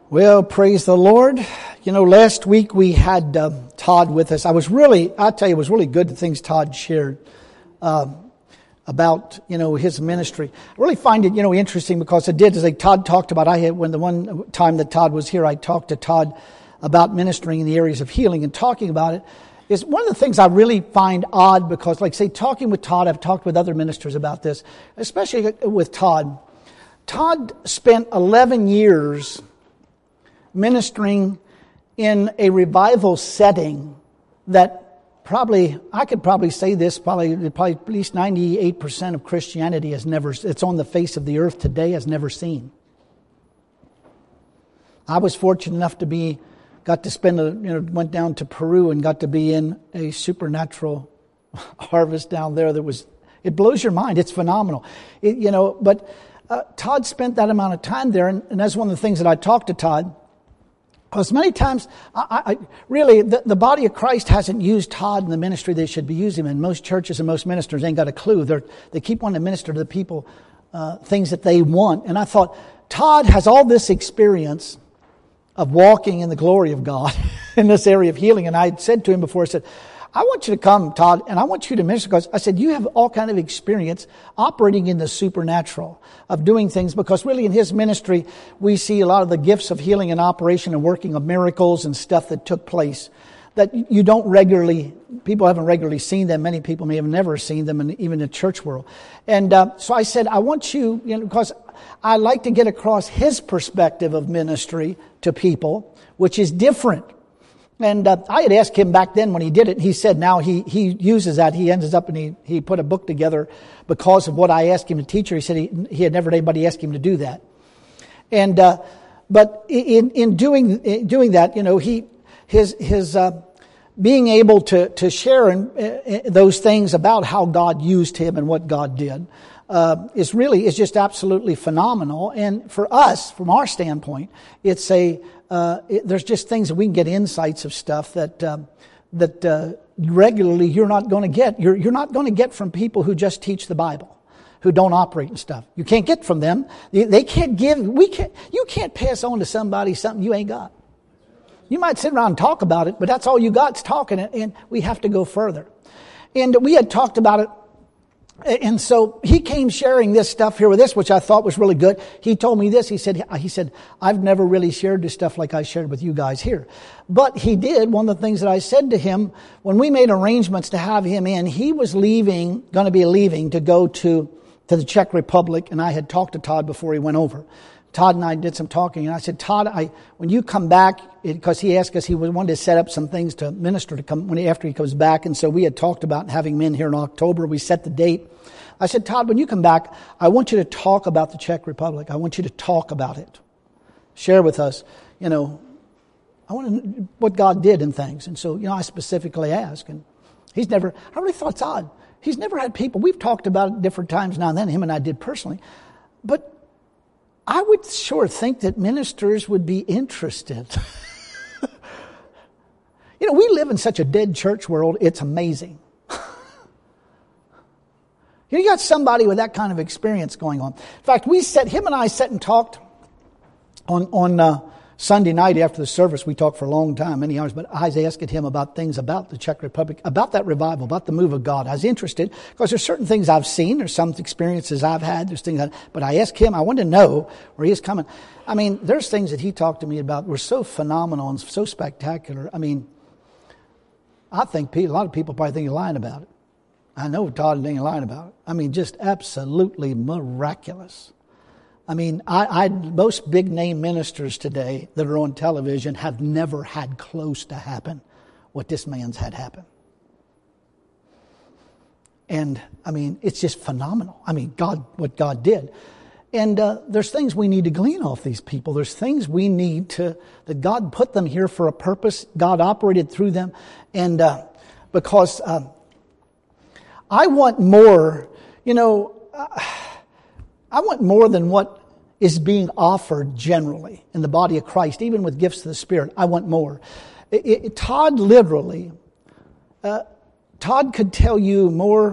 Well, praise the Lord. You know, last week we had Todd with us. I'll tell you, it was really good the things Todd shared about, his ministry. I really find it, interesting because Todd talked about, when the one time that Todd was here, I talked to Todd about ministering in the areas of healing and talking about it. Is one of the things I really find odd because, talking with Todd, I've talked with other ministers about this, especially with Todd. Todd spent 11 years ministering in a revival setting that I could probably say this, probably at least 98% of Christianity it's on the face of the earth today, has never seen. I was fortunate enough went down to Peru and got to be in a supernatural harvest down there it blows your mind. It's phenomenal. But Todd spent that amount of time there, and that's one of the things that I talked to Todd. Because many times, the body of Christ hasn't used Todd in the ministry they should be using him in. Most churches and most ministers ain't got a clue. They keep wanting to minister to the people things that they want. And I thought, Todd has all this experience of walking in the glory of God in this area of healing. And I had said to him before, I said, I want you to come, Todd, and I want you to minister, because I said, you have all kind of experience operating in the supernatural, of doing things, because really in his ministry, we see a lot of the gifts of healing and operation and working of miracles and stuff that took place that people haven't regularly seen them. Many people may have never seen them, even in the church world. And so I said, I want you, because I like to get across his perspective of ministry to people, which is different. And I had asked him back then when he did it, he said now he uses that. He ends up and he put a book together because of what I asked him to teach her. He said he had never had anybody ask him to do that. And but in doing that, his being able to share those things about how God used him and what God did is just absolutely phenomenal. And for us, from our standpoint, it's there's just things that we can get insights of stuff that regularly you're not going to get. You're not going to get from people who just teach the Bible, who don't operate in stuff. You can't get from them. They can't give. You can't pass on to somebody something you ain't got. You might sit around and talk about it, but that's all you got's talking, and we have to go further. And we had talked about it. And so he came sharing this stuff here with us, which I thought was really good. He told me this. He said, I've never really shared this stuff like I shared with you guys here. But he did. One of the things that I said to him, when we made arrangements to have him in, he was going to be leaving to go to the Czech Republic. And I had talked to Todd before he went over. Todd and I did some talking, and I said, Todd, when you come back, because he asked us, he wanted to set up some things to minister after he comes back, and so we had talked about having him in here in October. We set the date. I said, Todd, when you come back, I want you to talk about the Czech Republic. I want you to talk about it. Share with us, I want to know what God did in things. And so, I specifically asked, and I really thought it's odd. He's never had people, we've talked about it different times now and then, him and I did personally, but I would sure think that ministers would be interested. We live in such a dead church world, it's amazing. You got somebody with that kind of experience going on. In fact, him and I sat and talked on Sunday night after the service. We talked for a long time, many hours, but I was asking him about things about the Czech Republic, about that revival, about the move of God. I was interested because there's certain things I've seen, there's some experiences I've had, but I asked him, I wanted to know where he's coming. I mean, there's things that he talked to me about were so phenomenal and so spectacular. I mean, I think a lot of people probably think he's lying about it. I know Todd ain't lying about it. I mean, just absolutely miraculous. I mean, most big name ministers today that are on television have never had close to happen what this man's had happen. And I mean, it's just phenomenal. I mean, what God did. And there's things we need to glean off these people. There's things we need that God put them here for a purpose. God operated through them. And because I want more, I want more than what is being offered generally in the body of Christ, even with gifts of the Spirit. I want more. Todd could tell you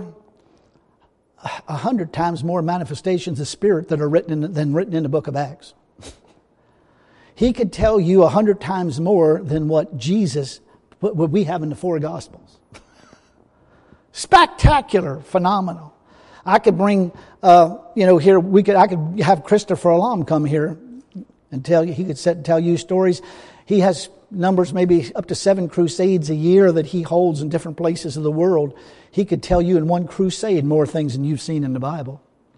100 times more manifestations of Spirit that are written in the book of Acts. he could tell you 100 times more than what we have in the 4 Gospels. Spectacular, phenomenal. I could bring, here I could have Christopher Alam come here and tell you. He could tell you stories. He has numbers, maybe up to 7 crusades a year that he holds in different places of the world. He could tell you in one crusade more things than you've seen in the Bible.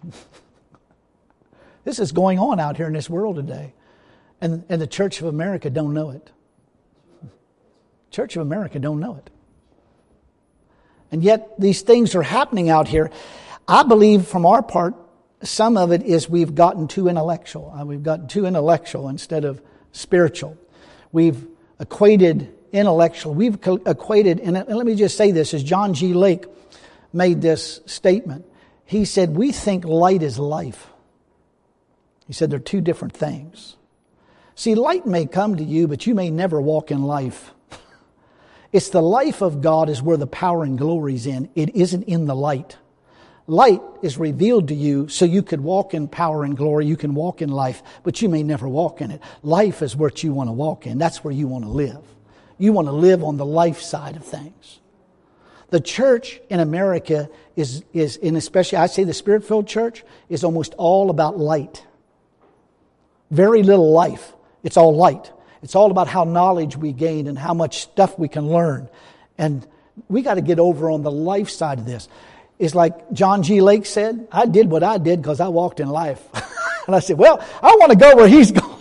This is going on out here in this world today. And the Church of America don't know it. Church of America don't know it. And yet these things are happening out here. I believe from our part, some of it is we've gotten too intellectual. We've gotten too intellectual instead of spiritual. We've equated intellectual. We've equated, and let me just say this, as John G. Lake made this statement. He said, we think light is life. He said they're 2 different things. See, light may come to you, but you may never walk in life. It's the life of God is where the power and glory is in. It isn't in the light. Light is revealed to you so you could walk in power and glory. You can walk in life, but you may never walk in it. Life is what you want to walk in. That's where you want to live. You want to live on the life side of things. The church in America is especially, I say the Spirit-filled church, is almost all about light. Very little life. It's all light. It's all about how knowledge we gain and how much stuff we can learn. And we got to get over on the life side of this. It's like John G. Lake said, I did what I did because I walked in life. And I said, well, I want to go where he's going.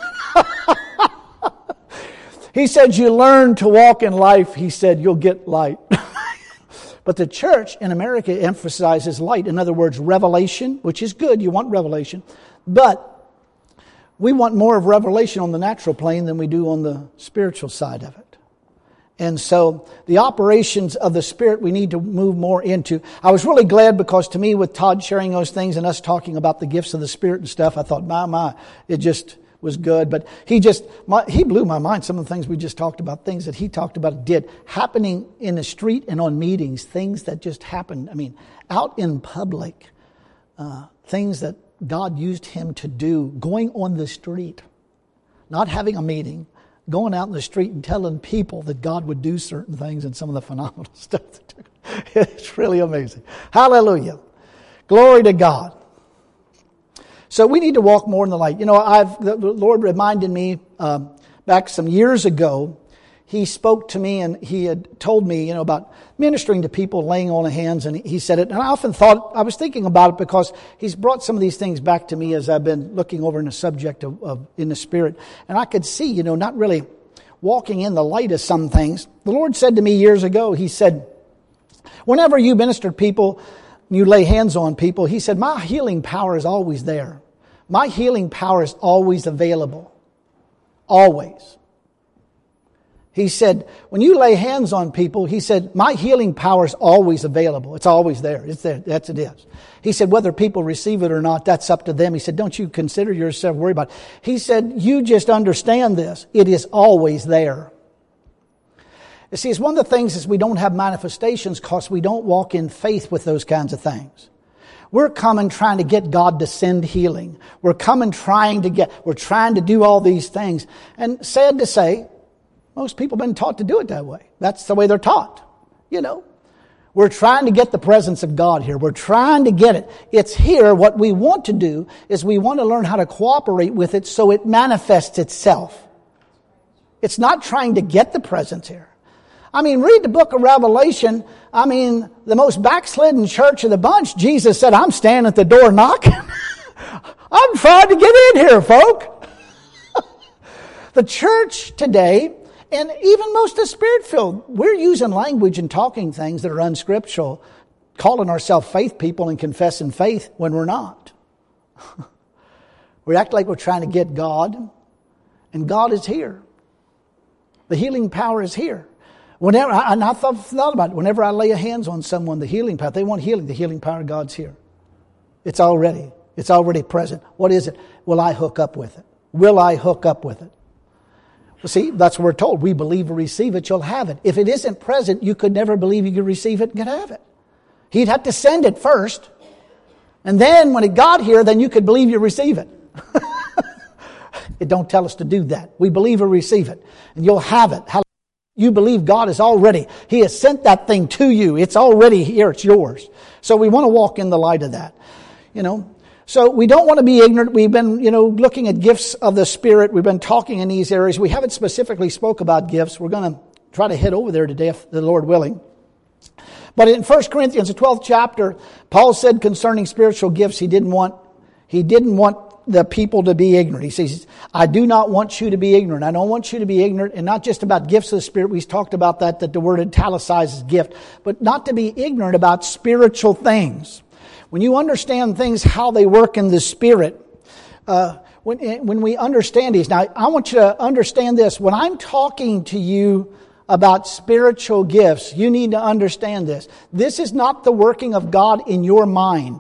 He said, you learn to walk in life. He said, you'll get light. But the church in America emphasizes light. In other words, revelation, which is good. You want revelation. But we want more of revelation on the natural plane than we do on the spiritual side of it. And so the operations of the Spirit we need to move more into. I was really glad because to me with Todd sharing those things and us talking about the gifts of the Spirit and stuff, I thought, my, it just was good. But he blew my mind. Some of the things we just talked about, things that he talked about did happening in the street and on meetings, things that just happened. I mean, out in public, things that God used him to do, going on the street, not having a meeting, going out in the street and telling people that God would do certain things and some of the phenomenal stuff. It's really amazing. Hallelujah. Glory to God. So we need to walk more in the light. You know, the Lord reminded me back some years ago, He spoke to me and He had told me, about ministering to people, laying on of hands, and He said it. And I was thinking about it because He's brought some of these things back to me as I've been looking over in the subject of in the Spirit. And I could see, not really walking in the light of some things. The Lord said to me years ago, He said, whenever you minister to people, you lay hands on people, He said, my healing power is always there. My healing power is always available. Always. He said, when you lay hands on people, He said, my healing power is always available. It's always there. It's there. That's it is. He said, whether people receive it or not, that's up to them. He said, don't you consider yourself worried about it. He said, you just understand this. It is always there. You see, it's one of the things is we don't have manifestations because we don't walk in faith with those kinds of things. We're coming trying to get God to send healing. We're trying to do all these things. And sad to say, most people have been taught to do it that way. That's the way they're taught. We're trying to get the presence of God here. We're trying to get it. It's here. What we want to do is we want to learn how to cooperate with it so it manifests itself. It's not trying to get the presence here. Read the book of Revelation. The most backslidden church of the bunch, Jesus said, I'm standing at the door knocking. I'm trying to get in here, folk. The church today, and even most of the Spirit-filled, we're using language and talking things that are unscriptural, calling ourselves faith people and confessing faith when we're not. We act like we're trying to get God, and God is here. The healing power is here. Whenever I thought about it, whenever I lay hands on someone, the healing power, they want healing. The healing power of God's here. It's already present. What is it? Will I hook up with it? Will I hook up with it? Well, see, that's what we're told. We believe or receive it, you'll have it. If it isn't present, you could never believe you could receive it and could have it. He'd have to send it first. And then when it got here, then you could believe you receive it. It don't tell us to do that. We believe or receive it. And you'll have it. You believe God is already. He has sent that thing to you. It's already here. It's yours. So we want to walk in the light of that. So we don't want to be ignorant. We've been, looking at gifts of the Spirit. We've been talking in these areas. We haven't specifically spoke about gifts. We're going to try to head over there today, if the Lord willing. But in 1 Corinthians, the 12th chapter, Paul said concerning spiritual gifts, he didn't want the people to be ignorant. He says, I do not want you to be ignorant. I don't want you to be ignorant, and not just about gifts of the Spirit. We've talked about that the word italicizes gift, but not to be ignorant about spiritual things. When you understand things, how they work in the Spirit, when we understand these. Now, I want you to understand this. When I'm talking to you about spiritual gifts, you need to understand this. This is not the working of God in your mind.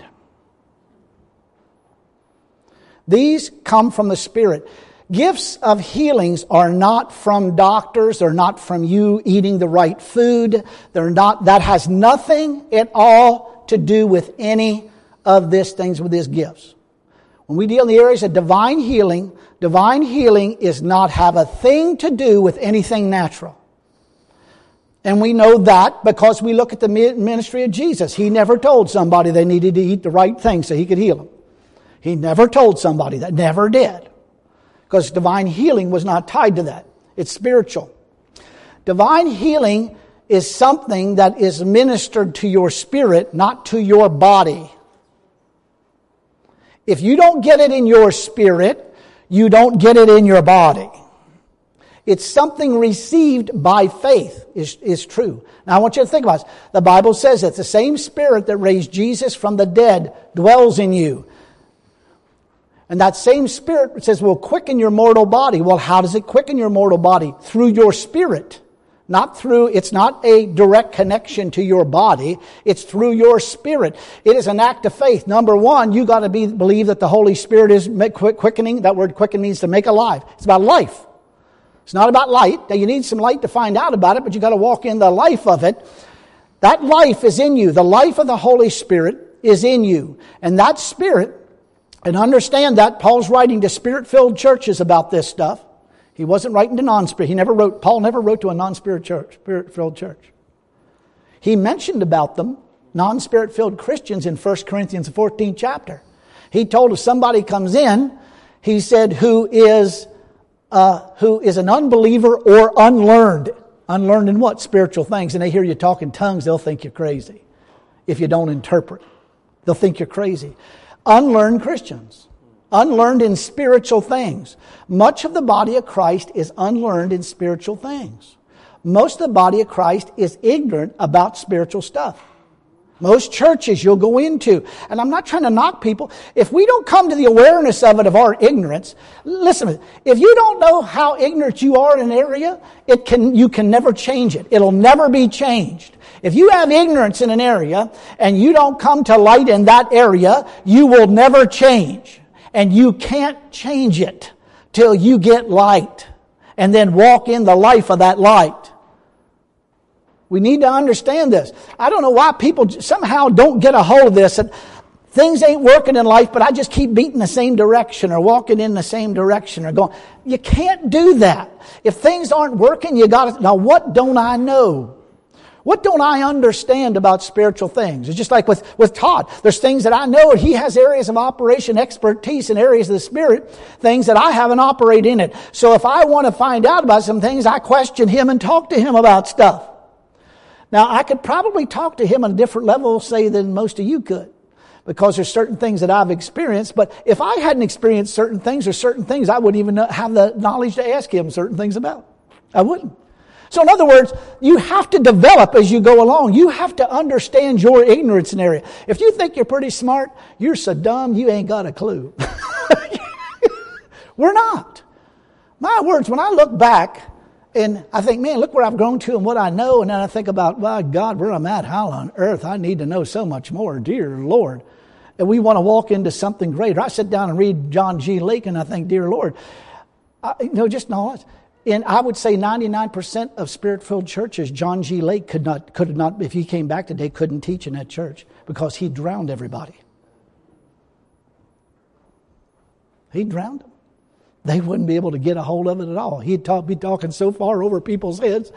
These come from the Spirit. Gifts of healings are not from doctors. They're not from you eating the right food. That has nothing at all to do with any of these things with these gifts. When we deal in the areas of divine healing is not have a thing to do with anything natural. And we know that because we look at the ministry of Jesus. He never told somebody they needed to eat the right thing so He could heal them. He never told somebody that. Never did. Because divine healing was not tied to that. It's spiritual. Divine healing is something that is ministered to your spirit, not to your body. If you don't get it in your spirit, you don't get it in your body. It's something received by faith is true. Now I want you to think about this. The Bible says that the same Spirit that raised Jesus from the dead dwells in you. And that same Spirit says will quicken your mortal body. Well, how does it quicken your mortal body? Through your spirit. It's not a direct connection to your body. It's through your spirit. It is an act of faith. Number one, you got to believe that the Holy Spirit is quickening. That word quicken means to make alive. It's about life. It's not about light. Now you need some light to find out about it, but you got to walk in the life of it. That life is in you. The life of the Holy Spirit is in you. And that Spirit, and understand that Paul's writing to Spirit-filled churches about this stuff. He wasn't writing to non-Spirit. Paul never wrote to a Spirit-filled church. He mentioned about them, non-Spirit-filled Christians, in 1 Corinthians 14th chapter. He told if somebody comes in, he said, who is an unbeliever or unlearned. Unlearned in what? Spiritual things. And they hear you talk in tongues, they'll think you're crazy. If you don't interpret, they'll think you're crazy. Unlearned Christians. Unlearned in spiritual things. Much of the body of Christ is unlearned in spiritual things. Most of the body of Christ is ignorant about spiritual stuff. Most churches you'll go into, and I'm not trying to knock people, if we don't come to the awareness of it, of our ignorance, listen, if you don't know how ignorant you are in an area, you can never change it. It'll never be changed. If you have ignorance in an area, and you don't come to light in that area, you will never change. And you can't change it till you get light, and then walk in the life of that light. We need to understand this. I don't know why people somehow don't get a hold of this. Things ain't working in life, but I just keep beating the same direction or walking in the same direction or going. You can't do that. If things aren't working, you got to. Now, what don't I know? What don't I understand about spiritual things? It's just like with Todd. There's things that I know. He has areas of operation, expertise in areas of the Spirit, things that I haven't operated in it. So if I want to find out about some things, I question him and talk to him about stuff. Now, I could probably talk to him on a different level, say, than most of you could. Because there's certain things that I've experienced. But if I hadn't experienced certain things, I wouldn't even have the knowledge to ask him certain things about. I wouldn't. So in other words, you have to develop as you go along. You have to understand your ignorance in area. If you think you're pretty smart, you're so dumb you ain't got a clue. We're not. My words, when I look back and I think, man, look where I've grown to and what I know. And then I think about, well, God, where I'm at, how on earth, I need to know so much more. Dear Lord. And we want to walk into something greater. I sit down and read John G. Lake and I think, dear Lord, just knowledge. And I would say 99% of Spirit-filled churches, John G. Lake could not, if he came back today, couldn't teach in that church because he drowned everybody. He drowned them. They wouldn't be able to get a hold of it at all. He'd be talking so far over people's heads.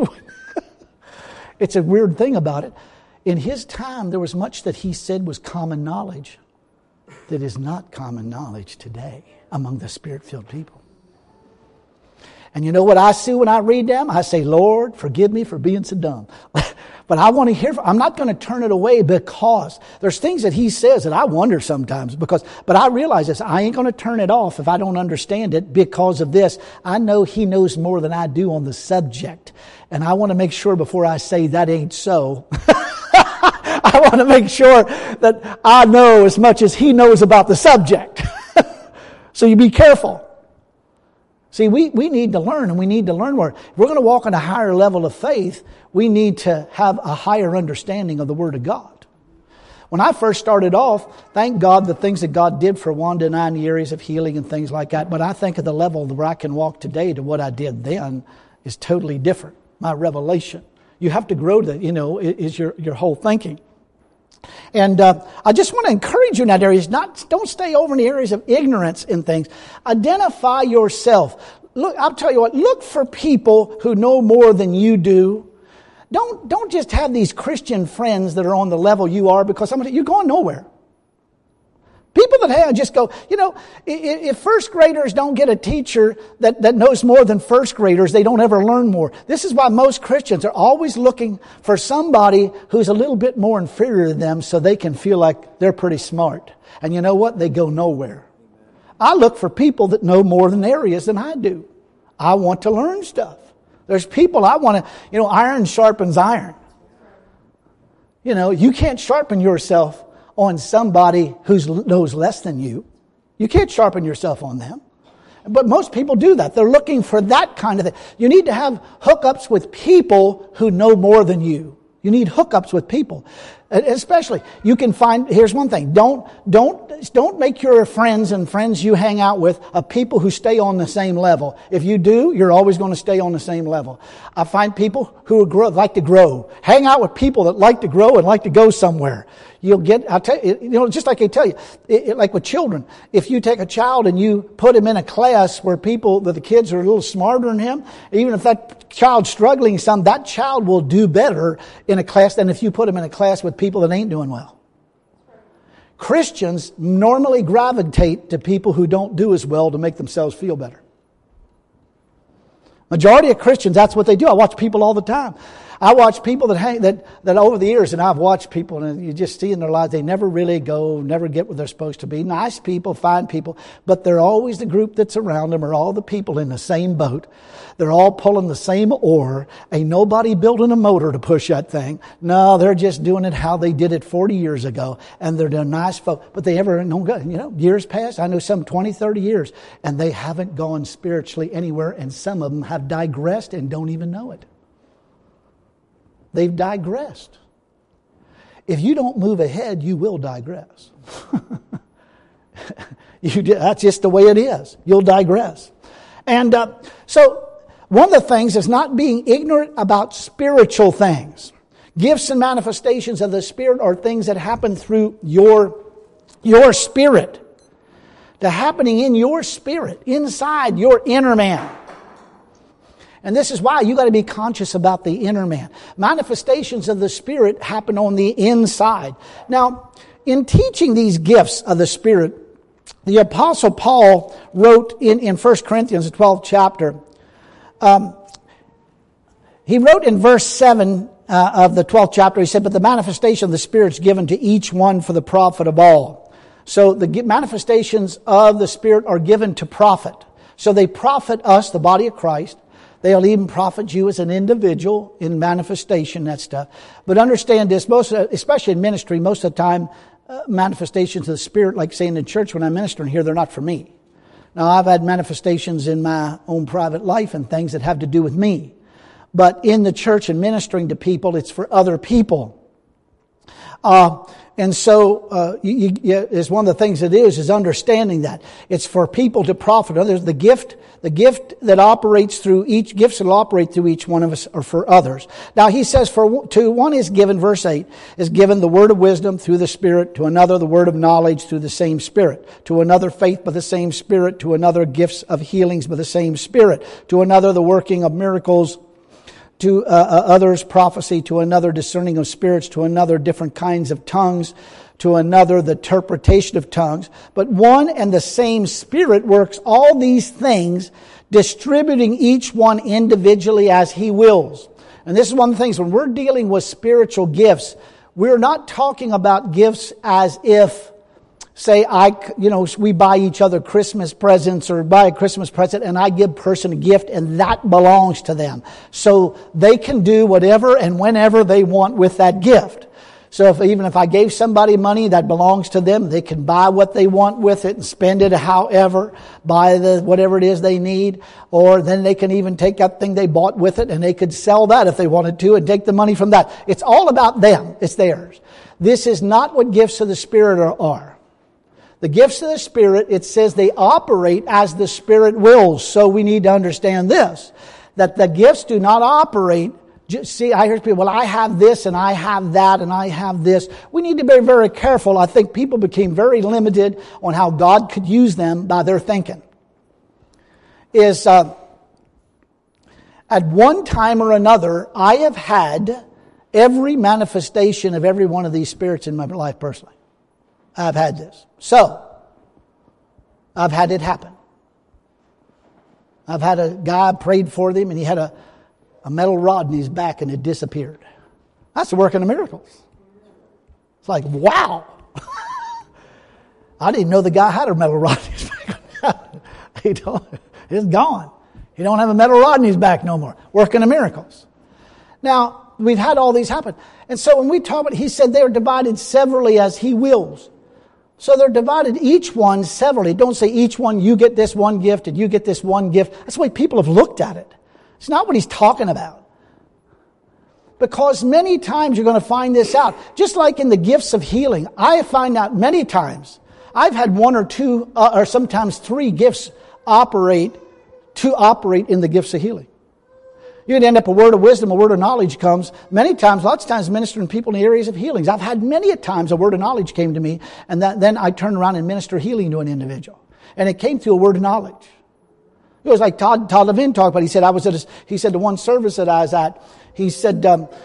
It's a weird thing about it. In his time, there was much that he said was common knowledge that is not common knowledge today among the Spirit-filled people. And you know what I see when I read them? I say, Lord, forgive me for being so dumb. But I want to hear, I'm not going to turn it away because there's things that he says that I wonder sometimes but I realize this, I ain't going to turn it off if I don't understand it because of this. I know he knows more than I do on the subject. And I want to make sure before I say that ain't so. I want to make sure that I know as much as he knows about the subject. So you be careful. See, we need to learn, and we need to learn more. If we're going to walk on a higher level of faith, we need to have a higher understanding of the Word of God. When I first started off, thank God the things that God did for Wanda and I in the areas of healing and things like that. But I think of the level where I can walk today to what I did then is totally different. My revelation. You have to grow to, is your whole thinking. And I just want to encourage you in that area. Don't stay over in the areas of ignorance in things. Identify yourself. Look, I'll tell you what. Look for people who know more than you do. Don't just have these Christian friends that are on the level you are, because you're going nowhere. People that just go, if first graders don't get a teacher that knows more than first graders, they don't ever learn more. This is why most Christians are always looking for somebody who's a little bit more inferior to them so they can feel like they're pretty smart. And you know what? They go nowhere. I look for people that know more than areas than I do. I want to learn stuff. There's people I want to, iron sharpens iron. You can't sharpen yourself on somebody who knows less than you. You can't sharpen yourself on them. But most people do that. They're looking for that kind of thing. You need to have hookups with people who know more than you. You need hookups with people. Especially, you can find, here's one thing. Don't make your friends and friends you hang out with of people who stay on the same level. If you do, you're always going to stay on the same level. I find people who like to grow. Hang out with people that like to grow and like to go somewhere. You'll get, I'll tell you, just like I tell you, like with children, if you take a child and you put him in a class where the kids are a little smarter than him, even if that child's struggling some, that child will do better in a class than if you put him in a class with people that ain't doing well. Christians normally gravitate to people who don't do as well to make themselves feel better. Majority of Christians, that's what they do. I watch people all the time. I watch people that over the years, and I've watched people, and you just see in their lives, they never really never get where they're supposed to be. Nice people, fine people, but they're always the group that's around them, are all the people in the same boat. They're all pulling the same oar. Ain't nobody building a motor to push that thing. No, they're just doing it how they did it 40 years ago, and they're nice folk. But they ever, years pass. I know some 20, 30 years, and they haven't gone spiritually anywhere, and some of them have digressed and don't even know it. They've digressed. If you don't move ahead, you will digress. That's just the way it is. You'll digress. And so one of the things is not being ignorant about spiritual things. Gifts and manifestations of the Spirit are things that happen through your spirit. They're happening in your spirit, inside your inner man. And this is why you got to be conscious about the inner man. Manifestations of the Spirit happen on the inside. Now, in teaching these gifts of the Spirit, the Apostle Paul wrote in 1 Corinthians, the 12th chapter, he wrote in verse 7 of the 12th chapter, he said, "But the manifestation of the Spirit is given to each one for the profit of all." So the manifestations of the Spirit are given to profit. So they profit us, the body of Christ. They'll even profit you as an individual in manifestation, that stuff. But understand this, especially in ministry, most of the time, manifestations of the Spirit, like saying in church when I'm ministering here, they're not for me. Now, I've had manifestations in my own private life and things that have to do with me. But in the church and ministering to people, it's for other people. And so it's one of the things it is understanding that. It's for people to profit others. The gift that operates through gifts that will operate through each one of us are for others. Now he says to one is given, verse 8, is given the word of wisdom through the Spirit, to another the word of knowledge through the same Spirit, to another faith by the same Spirit, to another gifts of healings by the same Spirit, to another the working of miracles, to others prophecy, to another discerning of spirits, to another different kinds of tongues, to another the interpretation of tongues. But one and the same Spirit works all these things, distributing each one individually as He wills. And this is one of the things, when we're dealing with spiritual gifts, we're not talking about gifts as if, say, we buy each other Christmas presents or buy a Christmas present and I give person a gift and that belongs to them. So they can do whatever and whenever they want with that gift. So even if I gave somebody money that belongs to them, they can buy what they want with it and spend it however, buy whatever it is they need. Or then they can even take that thing they bought with it and they could sell that if they wanted to and take the money from that. It's all about them. It's theirs. This is not what gifts of the Spirit are. The gifts of the Spirit, it says they operate as the Spirit wills. So we need to understand this, that the gifts do not operate. See, I hear people, well, I have this and I have that and I have this. We need to be very careful. I think people became very limited on how God could use them by their thinking. At one time or another, I have had every manifestation of every one of these spirits in my life personally. I've had this. So, I've had it happen. I've had a guy, prayed for them, and he had a metal rod in his back and it disappeared. That's the working of miracles. It's like, wow. I didn't know the guy had a metal rod in his back. It's gone. He don't have a metal rod in his back no more. Working of miracles. Now, we've had all these happen. And so when we talk about, he said they are divided severally as He wills. So they're divided each one severally. Don't say each one, you get this one gift and you get this one gift. That's the way people have looked at it. It's not what he's talking about. Because many times you're going to find this out. Just like in the gifts of healing, I find out many times, I've had one or two, or sometimes three gifts operate in the gifts of healing. You could end up a word of wisdom, a word of knowledge comes. Lots of times ministering people in the areas of healings. I've had many a times a word of knowledge came to me, and then I turned around and minister healing to an individual. And it came through a word of knowledge. It was like Todd Levin talked about. He said the one service that I was at, he said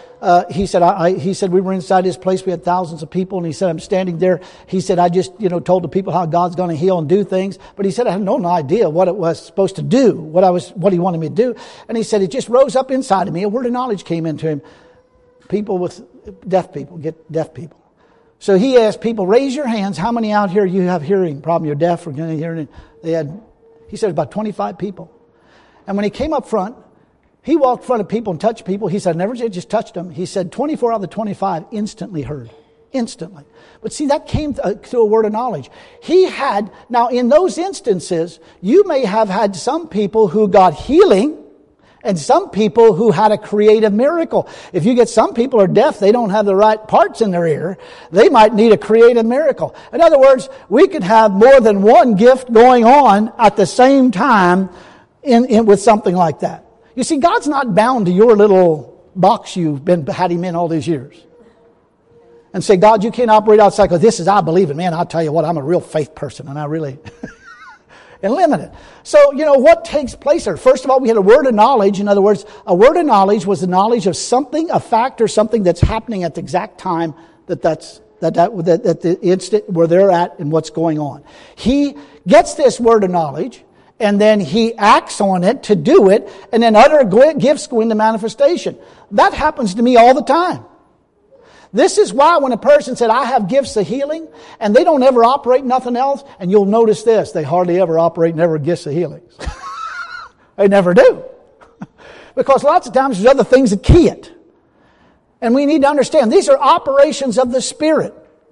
we were inside his place. We had thousands of people, and he said I'm standing there. He said I just told the people how God's going to heal and do things, but he said I had no idea what it was supposed to do, what he wanted me to do. And he said it just rose up inside of me. A word of knowledge came into him. People with deaf people get deaf people. So he asked people, raise your hands. How many out here you have hearing problem? You're deaf or hearing? He said about 25 people. And when he came up front, he walked in front of people and touched people. He said, I never just touched them. He said 24 out of the 25 instantly heard. Instantly. But see, that came through a word of knowledge. Now in those instances, you may have had some people who got healing and some people who had a creative miracle. If you get some people are deaf, they don't have the right parts in their ear, they might need a creative miracle. In other words, we could have more than one gift going on at the same time with something like that. You see, God's not bound to your little box you've had Him in all these years. And say, God, you can't operate outside because this is, I believe it. Man, I'll tell you what, I'm a real faith person and I really... and limited. So, what takes place there? First of all, we had a word of knowledge. In other words, a word of knowledge was the knowledge of something, a fact or something that's happening at the exact time that the instant where they're at and what's going on. He gets this word of knowledge and then he acts on it to do it, and then other gifts go into manifestation. That happens to me all the time. This is why when a person said, I have gifts of healing, and they don't ever operate nothing else, and you'll notice this, they hardly ever operate never gifts of healings. They never do. Because lots of times there's other things that key it. And we need to understand, these are operations of the Spirit.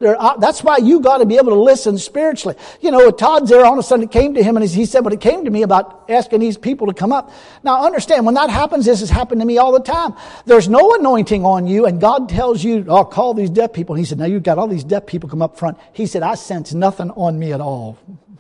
That's why you got to be able to listen spiritually. Todd's there all of a sudden it came to him and he said, but it came to me about asking these people to come up. Now understand, when that happens, this has happened to me all the time. There's no anointing on you and God tells you, oh, call these deaf people. And he said, now you've got all these deaf people come up front. He said, I sense nothing on me at all.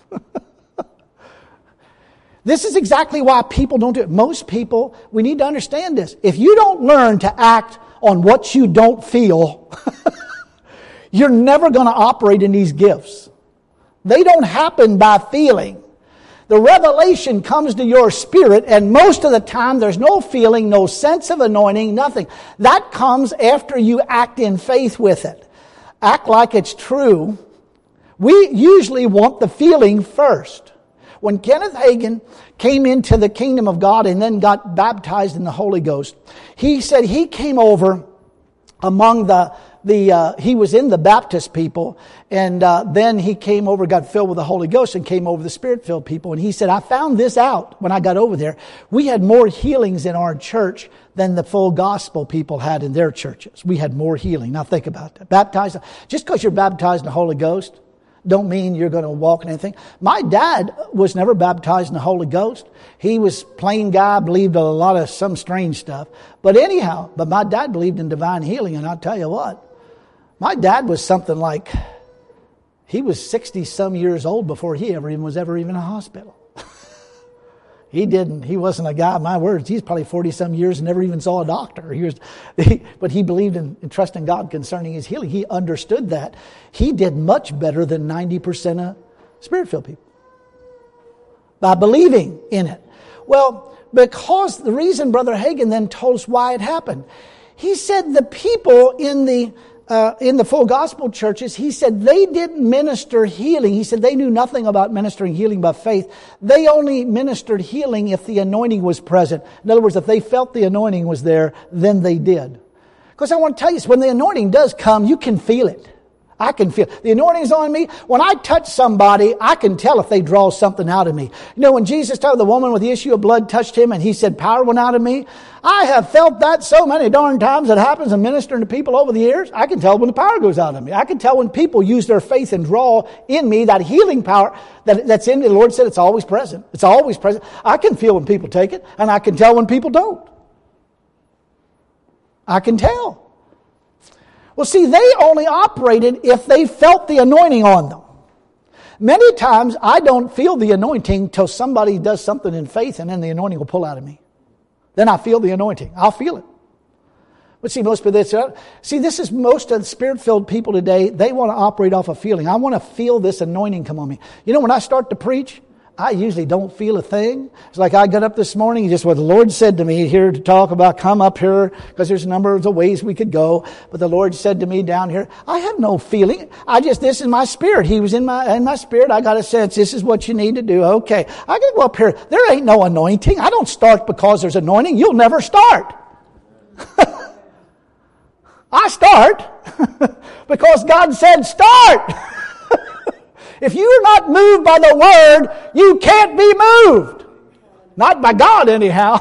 This is exactly why people don't do it. Most people, we need to understand this. If you don't learn to act on what you don't feel, you're never going to operate in these gifts. They don't happen by feeling. The revelation comes to your spirit, and most of the time there's no feeling, no sense of anointing, nothing. That comes after you act in faith with it. Act like it's true. We usually want the feeling first. When Kenneth Hagin came into the kingdom of God and then got baptized in the Holy Ghost, he said he came over among he was in the Baptist people, and then he came over, got filled with the Holy Ghost, and came over the Spirit-filled people. And he said, I found this out when I got over there. We had more healings in our church than the full gospel people had in their churches. We had more healing. Now think about that. Baptized, just because you're baptized in the Holy Ghost, don't mean you're going to walk in anything. My dad was never baptized in the Holy Ghost. He was plain guy, believed a lot of some strange stuff. But my dad believed in divine healing. And I'll tell you what, my dad was something like, he was 60 some years old before he was ever even in a hospital. He wasn't a guy, my words, he's probably 40 some years and never even saw a doctor. But he believed in trusting God concerning his healing. He understood that. He did much better than 90% of Spirit-filled people by believing in it. Well, because the reason Brother Hagin then told us why it happened. He said the people in the full gospel churches, he said they didn't minister healing. He said they knew nothing about ministering healing by faith. They only ministered healing if the anointing was present. In other words, if they felt the anointing was there, then they did. Because I want to tell you, when the anointing does come, you can feel it. I can feel it. The anointing's on me. When I touch somebody, I can tell if they draw something out of me. When Jesus told the woman with the issue of blood touched him and he said, power went out of me. I have felt that so many darn times. It happens in ministering to people over the years. I can tell when the power goes out of me. I can tell when people use their faith and draw in me that healing power that's in me. The Lord said it's always present. It's always present. I can feel when people take it, and I can tell when people don't. I can tell. Well, see, they only operated if they felt the anointing on them. Many times, I don't feel the anointing till somebody does something in faith, and then the anointing will pull out of me. Then I feel the anointing. I'll feel it. But see, most of this is most of the Spirit-filled people today. They want to operate off a feeling. I want to feel this anointing come on me. When I start to preach, I usually don't feel a thing. It's like I got up this morning, just what the Lord said to me here to talk about, come up here, because there's a number of ways we could go. But the Lord said to me down here, I have no feeling. This is my spirit. He was in my spirit. I got a sense, this is what you need to do. Okay, I got to go up here. There ain't no anointing. I don't start because there's anointing. You'll never start. I start because God said start. If you're not moved by the Word, you can't be moved. Not by God, anyhow.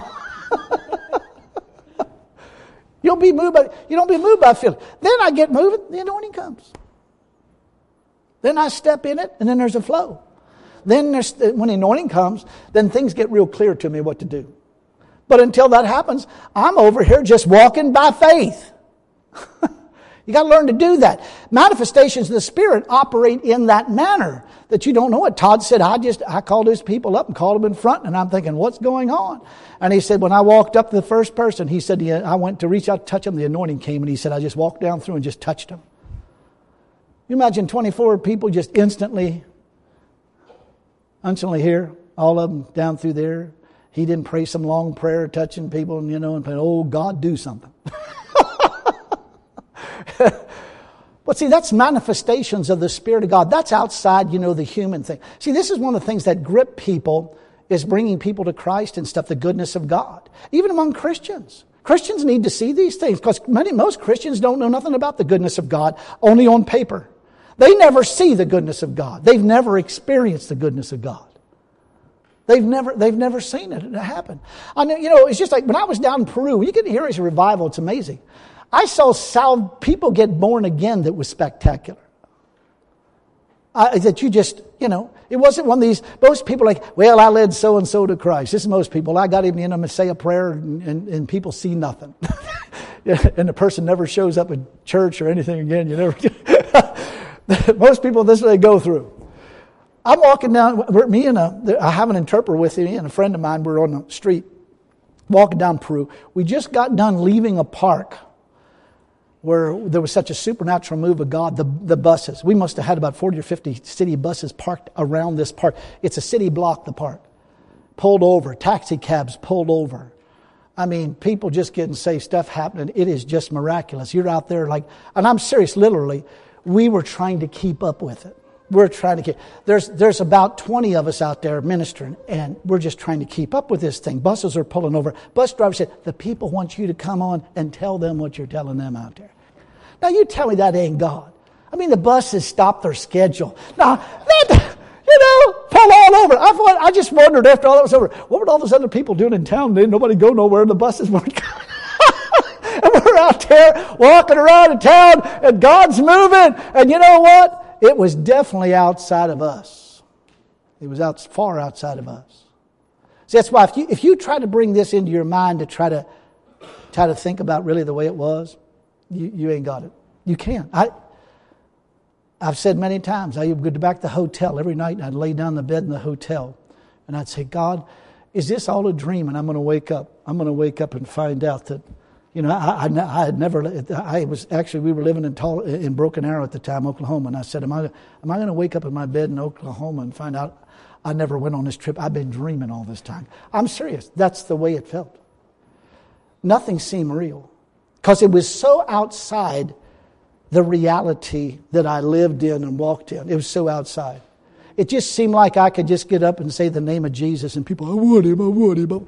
You don't be moved by feeling. Then I get moving, the anointing comes. Then I step in it, and then there's a flow. Then when the anointing comes, then things get real clear to me what to do. But until that happens, I'm over here just walking by faith. You got to learn to do that. Manifestations of the Spirit operate in that manner that you don't know it. Todd said, I called his people up and called them in front, and I'm thinking, what's going on? And he said, when I walked up to the first person, he said, I went to reach out to touch him. The anointing came, and he said, I just walked down through and just touched him. You imagine 24 people just instantly here, all of them down through there. He didn't pray some long prayer touching people, and oh, God, do something. But see, that's manifestations of the Spirit of God. That's outside, the human thing. See, this is one of the things that grip people, is bringing people to Christ and stuff, the goodness of God. Even among Christians. Christians need to see these things because most Christians don't know nothing about the goodness of God, only on paper. They never see the goodness of God. They've never experienced the goodness of God. They've never seen it happen. I know, it's just like when I was down in Peru, you can hear a revival, it's amazing. I saw people get born again that was spectacular. that you just, it wasn't one of these, most people are like, well, I led so-and-so to Christ. This is most people. I got him in them and say a prayer and people see nothing. And the person never shows up at church or anything again. You never. Most people, this is what they go through. I'm walking down, I have an interpreter with me and a friend of mine, we're on the street walking down Peru. We just got done leaving a park where there was such a supernatural move of God, the buses. We must have had about 40 or 50 city buses parked around this park. It's a city block, the park. Pulled over, taxi cabs pulled over. I mean, people just getting saved, stuff happening. It is just miraculous. You're out there and I'm serious, literally, we were trying to keep up with it. We're trying to keep, there's about 20 of us out there ministering, and we're just trying to keep up with this thing. Buses are pulling over. Bus driver said, the people want you to come on and tell them what you're telling them out there. Now you tell me that ain't God. I mean, the buses stopped their schedule. Now, pull all over. I just wondered after all that was over, what were all those other people doing in town? Didn't nobody go nowhere and the buses weren't coming. And we're out there walking around in town and God's moving. And you know what? It was definitely outside of us. It was far outside of us. So that's why if you try to bring this into your mind to try to think about really the way it was, you ain't got it. You can't. I've said many times, I would go back to the hotel every night and I'd lay down in the bed in the hotel and I'd say, God, is this all a dream? And I'm going to wake up. I'm going to wake up and find out that, I had never, we were living in Broken Arrow at the time, Oklahoma. And I said, am I going to wake up in my bed in Oklahoma and find out I never went on this trip? I've been dreaming all this time. I'm serious. That's the way it felt. Nothing seemed real because it was so outside the reality that I lived in and walked in. It was so outside. It just seemed like I could just get up and say the name of Jesus and people, I would him.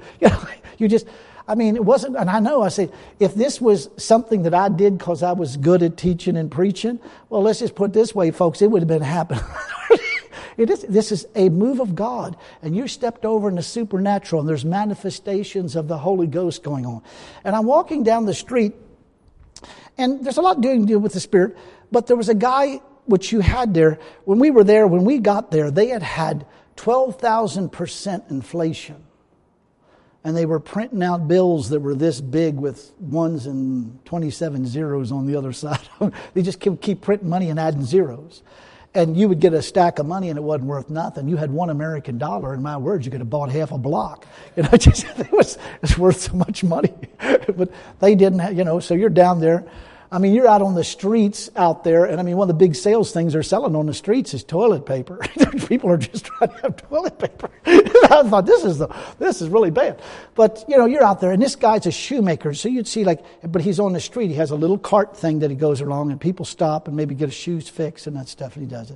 It wasn't, and I say, if this was something that I did because I was good at teaching and preaching, well, let's just put it this way, folks, it would have been happening. This is a move of God, and you stepped over in the supernatural, and there's manifestations of the Holy Ghost going on. And I'm walking down the street, and there's a lot to do with the Spirit, but there was a guy which you had there. When we got there, they had 12,000% inflation. And they were printing out bills that were this big with ones and 27 zeros on the other side. They just keep printing money and adding zeros. And you would get a stack of money and it wasn't worth nothing. You had $1 American, in my words, you could have bought half a block. It was worth so much money. But they didn't have, so you're down there. You're out on the streets out there, and one of the big sales things they're selling on the streets is toilet paper. People are just trying to have toilet paper. I thought, this is really bad. But, you're out there, and this guy's a shoemaker, so you'd see but he's on the street. He has a little cart thing that he goes along, and people stop and maybe get a shoes fix and that stuff, and he does it.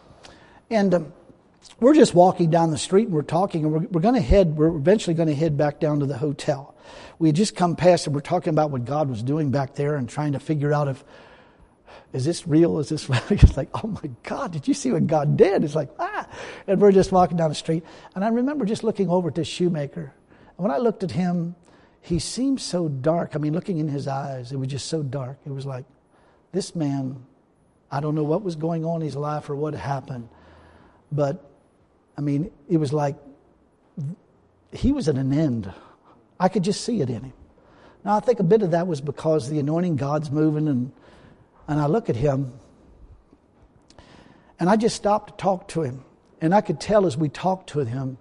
And we're just walking down the street, and we're talking, and we're eventually going to head back down to the hotel. We had just come past and we're talking about what God was doing back there and trying to figure out is this real? Is this real? It's like, oh my God, did you see what God did? It's like, And we're just walking down the street. And I remember just looking over at this shoemaker. And when I looked at him, he seemed so dark. Looking in his eyes, it was just so dark. It was like, this man, I don't know what was going on in his life or what happened. But, it was like he was at an end. I could just see it in him. Now, I think a bit of that was because the anointing God's moving, and I look at him, and I just stopped to talk to him. And I could tell as we talked to him,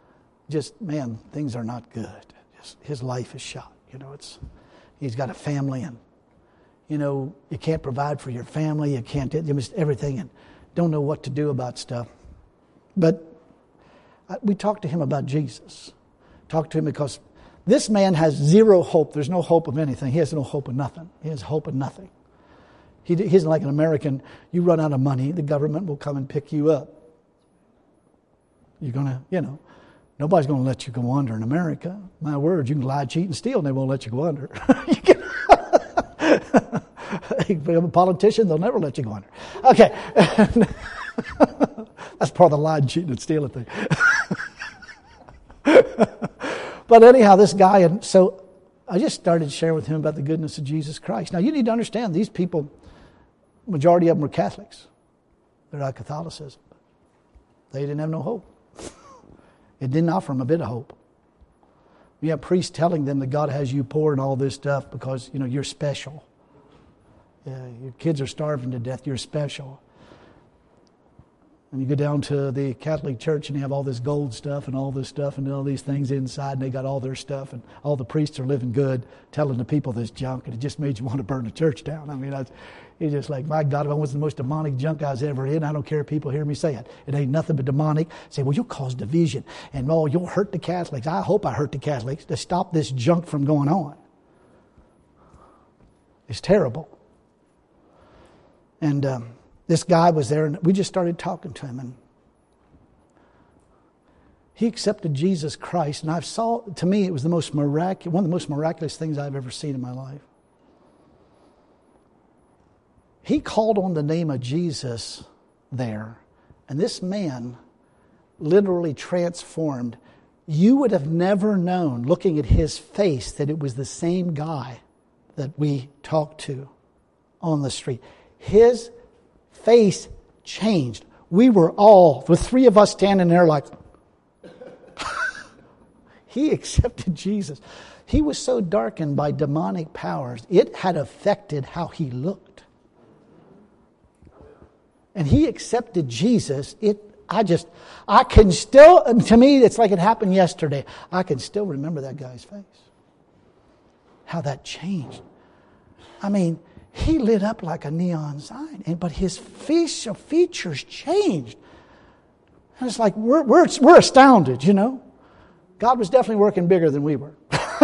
things are not good. His life is shot. He's got a family, and, you can't provide for your family. You can't do everything, and don't know what to do about stuff. But we talked to him about Jesus. Talked to him because this man has zero hope. There's no hope of anything. He has no hope of nothing. He has hope of nothing. He isn't like an American. You run out of money, the government will come and pick you up. You're going to, nobody's going to let you go under in America. My word, you can lie, cheat, and steal, and they won't let you go under. You become a politician, they'll never let you go under. Okay. That's part of the lie, cheating, and stealing thing. But anyhow, this guy, and so I just started sharing with him about the goodness of Jesus Christ. Now, you need to understand, these people, majority of them were Catholics. They're out of Catholicism. They didn't have no hope. It didn't offer them a bit of hope. You have priests telling them that God has you poor and all this stuff because, you're special. Your kids are starving to death. You're special. And you go down to the Catholic Church and they have all this gold stuff and all this stuff and all these things inside, and they got all their stuff, and all the priests are living good, telling the people this junk, and it just made you want to burn the church down. I mean, it's just like, my God, if I was the most demonic junk I was ever in, I don't care if people hear me say it. It ain't nothing but demonic. Say, well, you'll cause division, and you'll hurt the Catholics. I hope I hurt the Catholics to stop this junk from going on. It's terrible. And this guy was there, and we just started talking to him, and he accepted Jesus Christ. And to me, it was one of the most miraculous things I've ever seen in my life. He called on the name of Jesus there, and this man literally transformed. You would have never known, looking at his face, that it was the same guy that we talked to on the street. His face changed. The three of us standing there like, he accepted Jesus. He was so darkened by demonic powers, it had affected how he looked. And he accepted Jesus. I can still, to me, it's like it happened yesterday. I can still remember that guy's face. How that changed. I mean, he lit up like a neon sign, but his facial features changed. And it's like we're astounded, God was definitely working bigger than we were.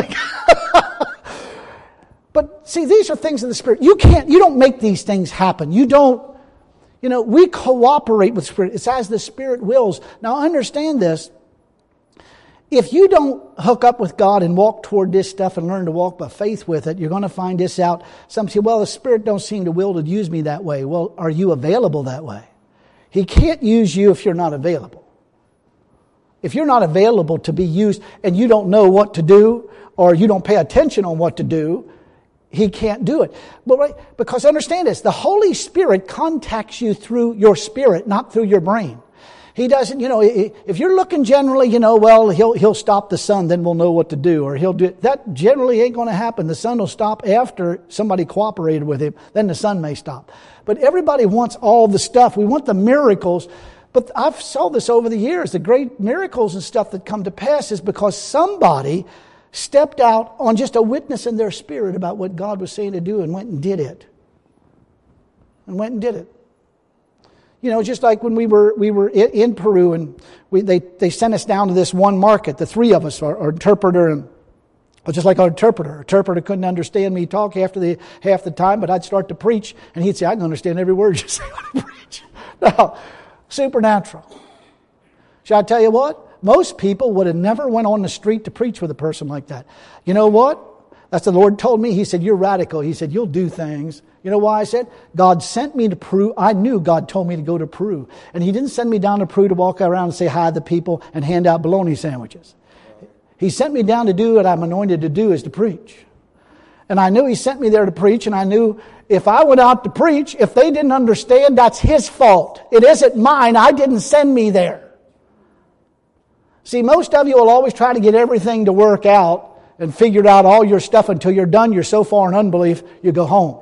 But see, these are things of the Spirit. You don't make these things happen. We cooperate with the Spirit. It's as the Spirit wills. Now understand this. If you don't hook up with God and walk toward this stuff and learn to walk by faith with it, you're going to find this out. Some say, well, the Spirit don't seem to will to use me that way. Well, are you available that way? He can't use you if you're not available. If you're not available to be used and you don't know what to do, or you don't pay attention on what to do, He can't do it. Because understand this, the Holy Spirit contacts you through your spirit, not through your brain. He doesn't, if you're looking generally, he'll stop the sun, then we'll know what to do. Or he'll do it. That generally ain't going to happen. The sun will stop after somebody cooperated with him. Then the sun may stop. But everybody wants all the stuff. We want the miracles. But I've saw this over the years. The great miracles and stuff that come to pass is because somebody stepped out on just a witness in their spirit about what God was saying to do and went and did it. Just like when we were in Peru, and they sent us down to this one market. The three of us, our interpreter, and just like our interpreter. Our interpreter couldn't understand me talk half the time, but I'd start to preach, and he'd say, "I can understand every word you say when I preach." Now, supernatural. Shall I tell you what? Most people would have never went on the street to preach with a person like that. You know what? That's the Lord told me. He said, "You're radical." He said, "You'll do things." You know why I said? God sent me to Peru. I knew God told me to go to Peru. And He didn't send me down to Peru to walk around and say hi to the people and hand out bologna sandwiches. He sent me down to do what I'm anointed to do, is to preach. And I knew He sent me there to preach, and I knew if I went out to preach, if they didn't understand, that's His fault. It isn't mine. I didn't send me there. See, most of you will always try to get everything to work out and figured out all your stuff until you're done. You're so far in unbelief, you go home.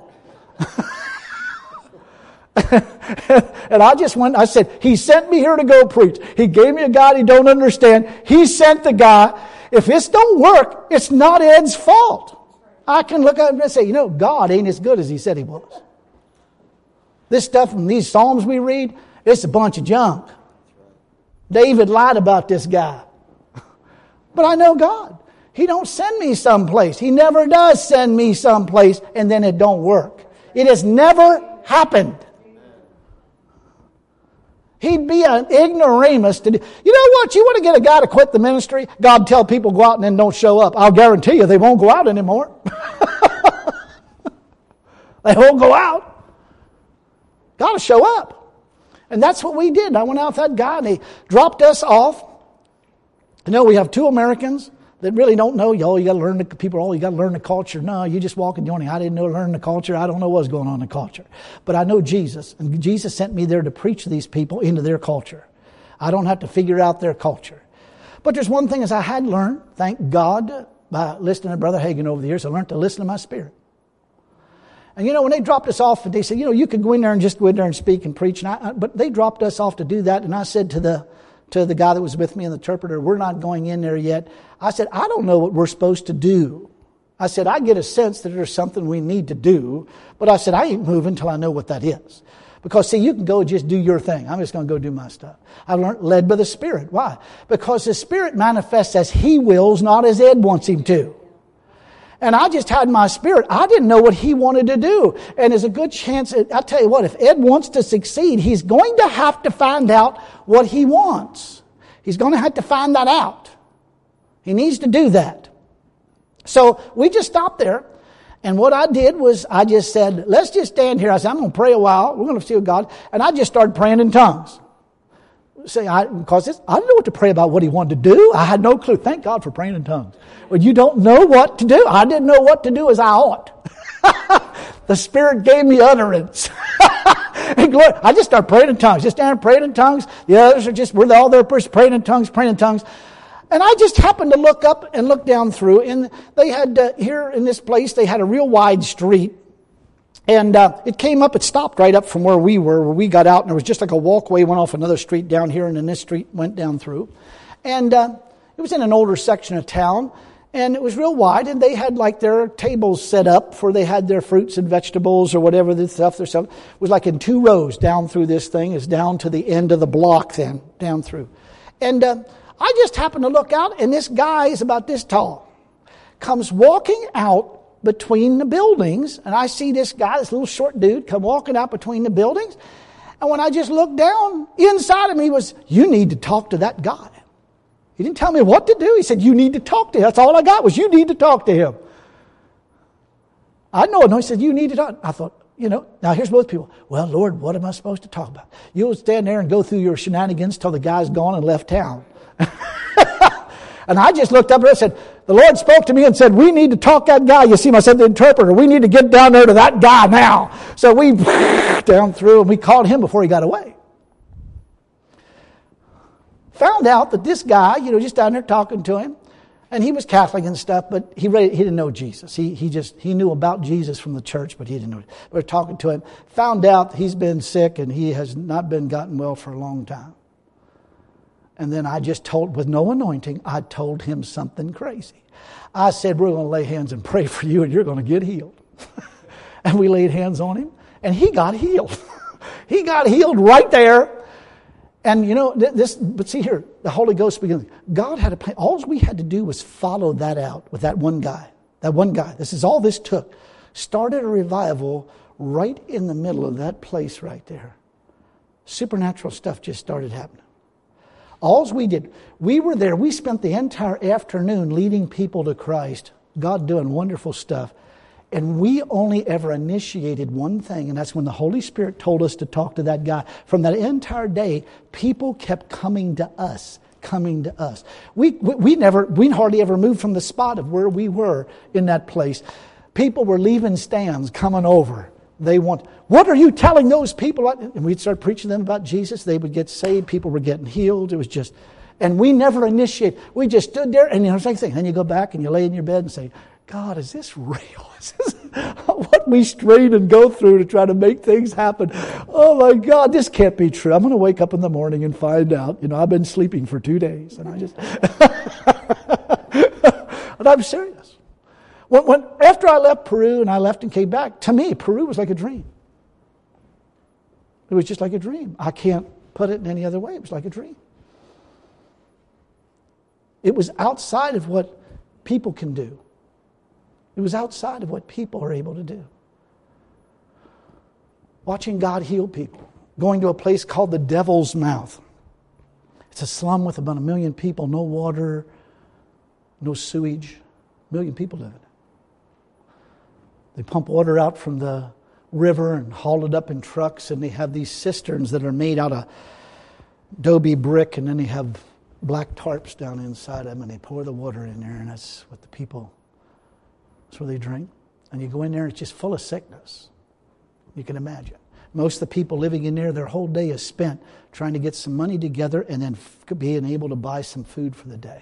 And I said, He sent me here to go preach. He gave me a God He don't understand. He sent the guy. If this don't work, it's not Ed's fault. I can look at him and say, God ain't as good as He said He was. This stuff from these Psalms we read, it's a bunch of junk. David lied about this guy. But I know God. He don't send me someplace. He never does send me someplace and then it don't work. It has never happened. He'd be an ignoramus to do. You know what? You want to get a guy to quit the ministry? God tell people go out and then don't show up. I'll guarantee you they won't go out anymore. They won't go out. Got to show up. And that's what we did. I went out with that guy and he dropped us off. We have 2 Americans, that really don't know, you got to learn the people, you got to learn the culture. No, you just walk in the morning. I didn't learn the culture. I don't know what's going on in the culture. But I know Jesus, and Jesus sent me there to preach these people into their culture. I don't have to figure out their culture. But there's one thing as I had learned, thank God, by listening to Brother Hagin over the years, I learned to listen to my spirit. And when they dropped us off, they said, you could go in there and just go in there and speak and preach. But they dropped us off to do that. And I said to the guy that was with me, and the interpreter, we're not going in there yet. I said, I don't know what we're supposed to do. I said, I get a sense that there's something we need to do. But I said, I ain't moving until I know what that is. Because, see, you can go just do your thing. I'm just going to go do my stuff. I learned led by the Spirit. Why? Because the Spirit manifests as He wills, not as Ed wants Him to. And I just had my spirit. I didn't know what he wanted to do. And there's a good chance, I tell you what, if Ed wants to succeed, he's going to have to find out what he wants. He's going to have to find that out. He needs to do that. So we just stopped there. And what I did was I just said, let's just stand here. I said, I'm going to pray a while. We're going to see God. And I just started praying in tongues. Because I didn't know what to pray about what he wanted to do. I had no clue. Thank God for praying in tongues. When you don't know what to do, I didn't know what to do as I ought. The Spirit gave me utterance. And glory, I just started praying in tongues. Just standing praying in tongues. The others we're all there praying in tongues. And I just happened to look up and look down through. And they had, here in this place, they had a real wide street. And it came up, it stopped right up from where we were, where we got out, and there was just like a walkway, went off another street down here, and then this street went down through. And it was in an older section of town, and it was real wide, and they had like their tables set up where they had their fruits and vegetables or whatever the stuff they're selling. It was like in 2 rows down through this thing. It's down to the end of the block then, down through. And I just happened to look out, and this guy is about this tall, comes walking out between the buildings, and I see this guy, this little short dude, come walking out between the buildings. And when I just looked down, inside of me was, you need to talk to that guy. He didn't tell me what to do. He said, you need to talk to him. That's all I got was, you need to talk to him. I know it. No, he said, you need to talk. I thought, now here's both people. Well, Lord, what am I supposed to talk about? You'll stand there and go through your shenanigans till the guy's gone and left town. And I just looked up and I said, the Lord spoke to me and said, we need to talk that guy. You see, I said the interpreter, we need to get down there to that guy now. So we down through and we called him before he got away. Found out that this guy, just down there talking to him, and he was Catholic and stuff, but he didn't know Jesus. He knew about Jesus from the church, but he didn't know it. We were talking to him, found out he's been sick and he has not been gotten well for a long time. And then I just told, with no anointing, I told him something crazy. I said, we're going to lay hands and pray for you and you're going to get healed. And we laid hands on him and he got healed. He got healed right there. And but see here, the Holy Ghost begins. God had a plan. All we had to do was follow that out with that one guy. That one guy. This is all this took. Started a revival right in the middle of that place right there. Supernatural stuff just started happening. All we did, we were there. We spent the entire afternoon leading people to Christ. God doing wonderful stuff. And we only ever initiated one thing, and that's when the Holy Spirit told us to talk to that guy. From that entire day, people kept coming to us. We hardly ever moved from the spot of where we were in that place. People were leaving stands, coming over. What are you telling those people? And we'd start preaching them about Jesus. They would get saved. People were getting healed. It was just, and we never initiated. We just stood there, and it's like saying, then you go back and you lay in your bed and say, God, is this real? Is this what we strain and go through to try to make things happen? Oh my God, this can't be true. I'm going to wake up in the morning and find out. I've been sleeping for 2 days, and I just, and I'm serious. After I left Peru and I left and came back, to me, Peru was like a dream. It was just like a dream. I can't put it in any other way. It was like a dream. It was outside of what people can do. It was outside of what people are able to do. Watching God heal people. Going to a place called the Devil's Mouth. It's a slum with about 1 million people. No water, no sewage. 1 million people live in it. They pump water out from the river and haul it up in trucks, and they have these cisterns that are made out of adobe brick, and then they have black tarps down inside them, and they pour the water in there, and that's what that's where they drink. And you go in there, it's just full of sickness. You can imagine. Most of the people living in there, their whole day is spent trying to get some money together and then being able to buy some food for the day.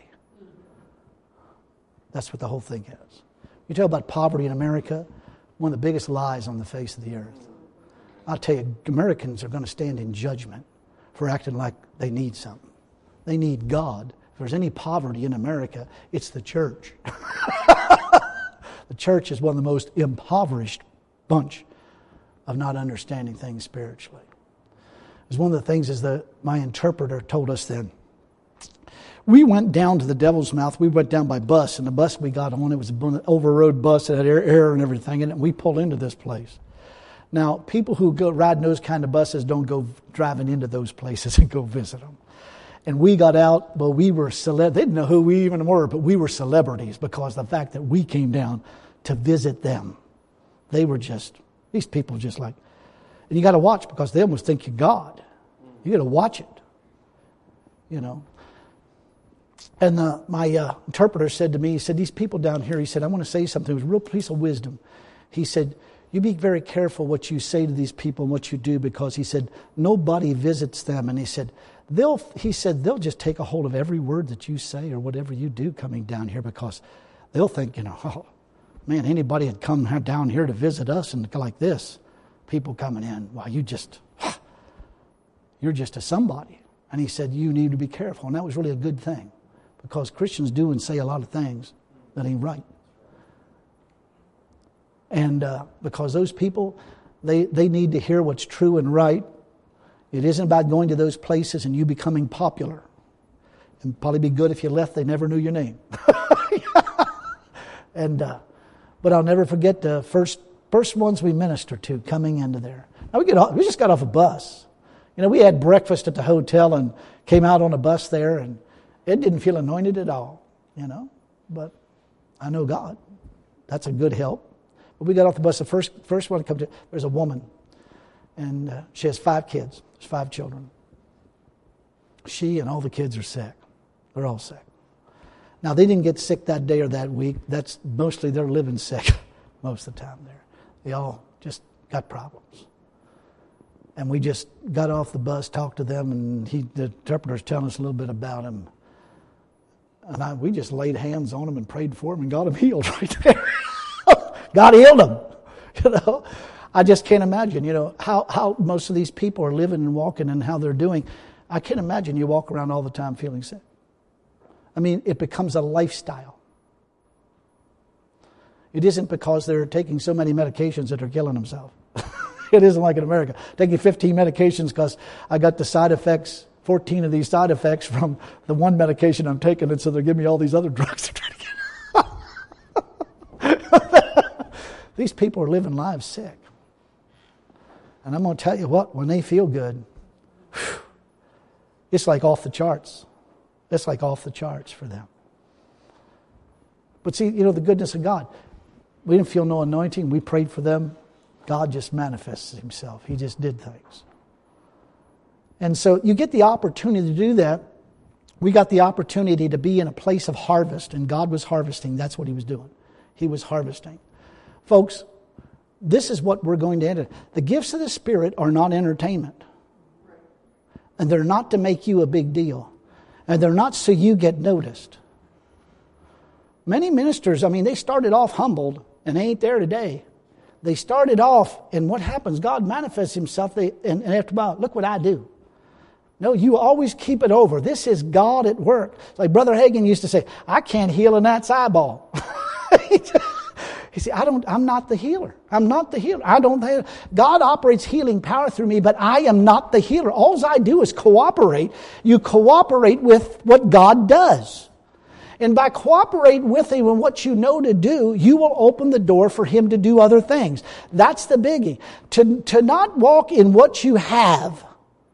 That's what the whole thing is. You tell about poverty in America, one of the biggest lies on the face of the earth. I'll tell you, Americans are going to stand in judgment for acting like they need something. They need God. If there's any poverty in America, it's the church. The church is one of the most impoverished bunch of not understanding things spiritually. It was one of the things my interpreter told us then. We went down to the Devil's Mouth. We went down by bus, and the bus we got on, it was an over-road bus that had air and everything in it, and we pulled into this place. Now, people who go riding those kind of buses don't go driving into those places and go visit them. And we got out, well, we were they didn't know who we even were, but we were celebrities because of the fact that we came down to visit them. They were these people just like, and you got to watch because they almost think you're God. You got to watch it, you know. And my interpreter said to me, he said, these people down here, he said, I want to say something. It was a real piece of wisdom. He said, you be very careful what you say to these people and what you do, because he said, nobody visits them. And he said, they'll just take a hold of every word that you say or whatever you do coming down here, because they'll think, oh, man, anybody had come down here to visit us and like this, people coming in, well, you're just a somebody. And he said, you need to be careful. And that was really a good thing, because Christians do and say a lot of things that ain't right. And because those people, they need to hear what's true and right. It isn't about going to those places and you becoming popular. It'd probably be good if you left, they never knew your name. But I'll never forget the first ones we minister to coming into there. Now we just got off a bus. We had breakfast at the hotel and came out on a bus there, and it didn't feel anointed at all, But I know God. That's a good help. But we got off the bus. The first one to come to, there's a woman, and she has 5 kids. There's 5 children. She and all the kids are sick. They're all sick. Now, they didn't get sick that day or that week. That's mostly they're living sick most of the time there. They all just got problems. And we just got off the bus, talked to them, and the interpreter's telling us a little bit about him. And we just laid hands on them and prayed for them and got them healed right there. God healed them. I just can't imagine, how most of these people are living and walking and how they're doing. I can't imagine you walk around all the time feeling sick. I mean, it becomes a lifestyle. It isn't because they're taking so many medications that they're killing themselves. It isn't like in America. Taking 15 medications because I got the side effects, 14 of these side effects from the one medication I'm taking, and so they're giving me all these other drugs to try to get. These people are living lives sick. And I'm going to tell you what, when they feel good, it's like off the charts. It's like off the charts for them. But see, the goodness of God. We didn't feel no anointing. We prayed for them. God just manifested himself. He just did things. And so you get the opportunity to do that. We got the opportunity to be in a place of harvest, and God was harvesting. That's what he was doing. He was harvesting. Folks, this is what we're going to enter. The gifts of the Spirit are not entertainment. And they're not to make you a big deal. And they're not so you get noticed. Many ministers, they started off humbled and they ain't there today. They started off, and what happens? God manifests himself, and after a while, look what I do. No, you always keep it over. This is God at work. Like Brother Hagin used to say, I can't heal a gnat's eyeball. He said, I'm not the healer. I'm not the healer. God operates healing power through me, but I am not the healer. All I do is cooperate. You cooperate with what God does. And by cooperating with him in what you know to do, you will open the door for him to do other things. That's the biggie. To not walk in what you have,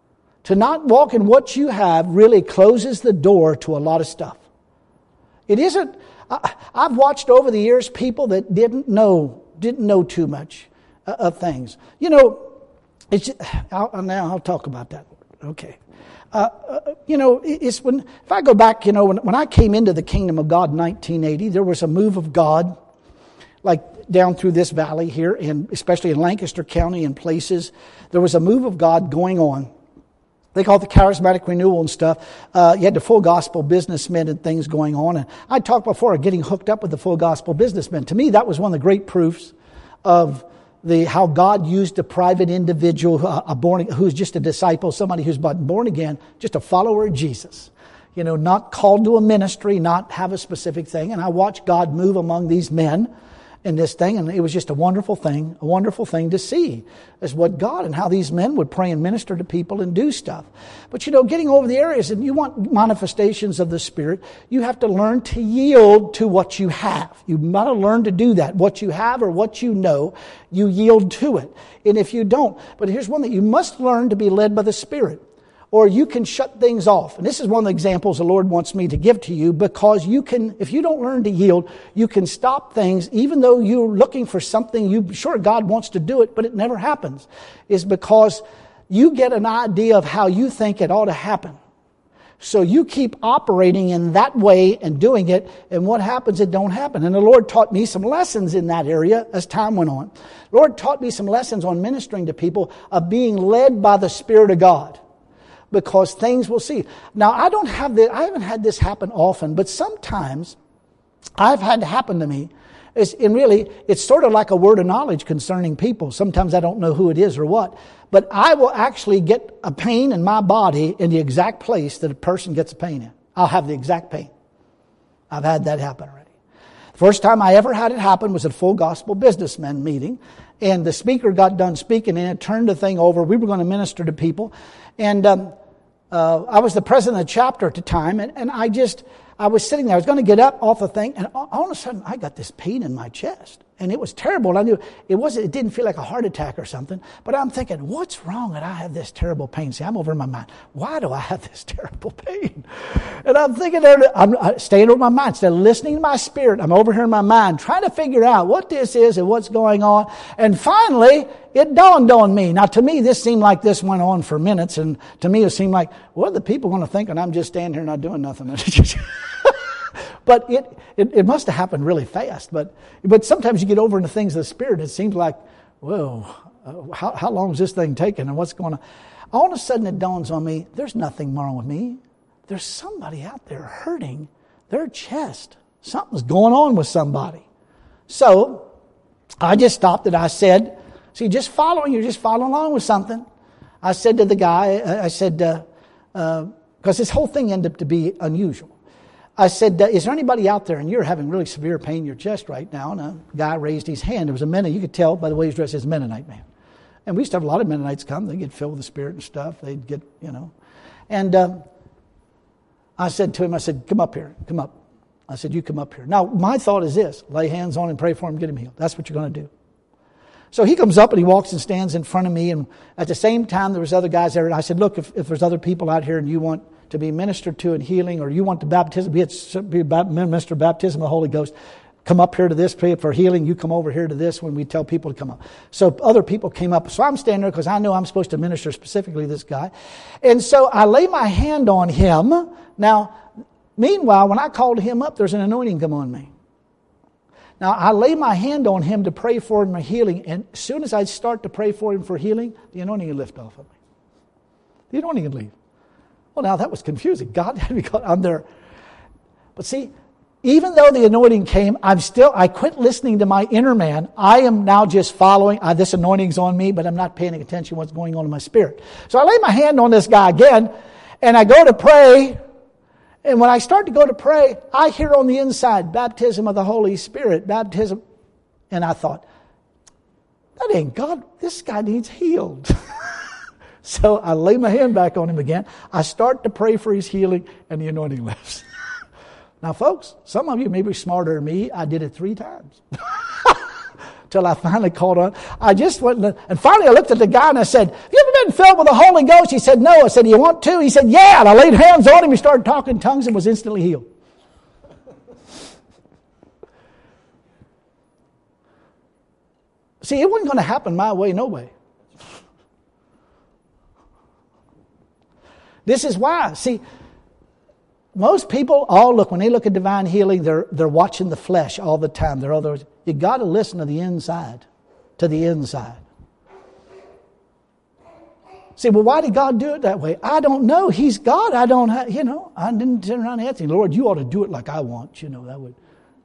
really closes the door to a lot of stuff. It isn't. I've watched over the years people that didn't know too much of things. I'll talk about that. Okay. If I go back, when I came into the kingdom of God in 1980, there was a move of God, like down through this valley here, and especially in Lancaster County and places, there was a move of God going on. They call it the charismatic renewal and stuff. You had the full gospel businessmen and things going on. And I talked before of getting hooked up with the full gospel businessmen. To me, that was one of the great proofs of how God used a private individual, who's just a disciple, somebody who's born again, just a follower of Jesus. Not called to a ministry, not have a specific thing. And I watched God move among these men in this thing, and it was just a wonderful thing to see as what God and how these men would pray and minister to people and do stuff. But getting over the areas, and you want manifestations of the Spirit, you have to learn to yield to what you have. You've got to learn to do that. What you have or what you know, you yield to it. And if you don't, but here's one thing, you must learn to be led by the Spirit. Or you can shut things off. And this is one of the examples the Lord wants me to give to you, because if you don't learn to yield, you can stop things even though you're looking for something, sure God wants to do it, but it never happens. Is because you get an idea of how you think it ought to happen. So you keep operating in that way and doing it, and what happens, it don't happen. And the Lord taught me some lessons in that area as time went on. The Lord taught me some lessons on ministering to people of being led by the Spirit of God. Because things will see. Now, I haven't had this happen often, but sometimes I've had to happen to me. It's sort of like a word of knowledge concerning people. Sometimes I don't know who it is or what, but I will actually get a pain in my body in the exact place that a person gets a pain in. I'll have the exact pain. I've had that happen already. The first time I ever had it happen was at a full gospel businessmen meeting, and the speaker got done speaking, and it turned the thing over. We were going to minister to people. And I was the president of the chapter at the time, and I was sitting there. I was going to get up off the thing, and all of a sudden I got this pain in my chest. And it was terrible. And I knew it didn't feel like a heart attack or something. But I'm thinking, what's wrong that I have this terrible pain? See, I'm over in my mind. Why do I have this terrible pain? And I'm thinking there, I'm staying over my mind. Instead of listening to my spirit, I'm over here in my mind trying to figure out what this is and what's going on. And finally, it dawned on me. Now, to me, this seemed like this went on for minutes. And to me, it seemed like, what are the people going to think when I'm just standing here not doing nothing? But it must have happened really fast. But sometimes you get over into things of the Spirit, it seems like, whoa, how long is this thing taking and what's going on? All of a sudden it dawns on me, there's nothing wrong with me. There's somebody out there hurting their chest. Something's going on with somebody. So I just stopped it. I said, see, you're just following along with something. I said to the guy, because this whole thing ended up to be unusual. I said, is there anybody out there and you're having really severe pain in your chest right now? And a guy raised his hand. There was a Mennonite. You could tell by the way he's dressed as a Mennonite man. And we used to have a lot of Mennonites come. They get filled with the Spirit and stuff. They'd get, And I said to him, come up here. Come up. I said, you come up here. Now, my thought is this. Lay hands on him, pray for him, get him healed. That's what you're going to do. So he comes up and he walks and stands in front of me. And at the same time, there was other guys there. And I said, look, if there's other people out here and you want to be ministered to in healing, or you want the baptism, be minister baptism of the Holy Ghost, come up here to this, pray for healing. You come over here to this when we tell people to come up. So other people came up. So I'm standing there because I know I'm supposed to minister specifically to this guy. And so I lay my hand on him. Now, meanwhile, when I called him up, there's an anointing come on me. Now, I lay my hand on him to pray for him for healing. And as soon as I start to pray for him for healing, the anointing would lift off of me. The anointing would leave. Well, now that was confusing. God had me caught on there. But see, even though the anointing came, I quit listening to my inner man. I am now just following. This anointing's on me, but I'm not paying attention to what's going on in my spirit. So I lay my hand on this guy again, and I go to pray. And when I start to go to pray, I hear on the inside, baptism of the Holy Spirit, baptism. And I thought, that ain't God. This guy needs healed. So I lay my hand back on him again. I start to pray for his healing, and the anointing lifts. Now, folks, some of you may be smarter than me. I did it 3 times. Till I finally caught on. I just went, and finally I looked at the guy and I said, have you ever been filled with the Holy Ghost? He said, no. I said, do you want to? He said, yeah. And I laid hands on him. He started talking in tongues and was instantly healed. See, it wasn't going to happen my way, no way. This is why. See, most people, when they look at divine healing, they're watching the flesh all the time. You got to listen to the inside. See, well, why did God do it that way? I don't know. He's God. I didn't turn around and ask him, Lord, you ought to do it like I want. That would.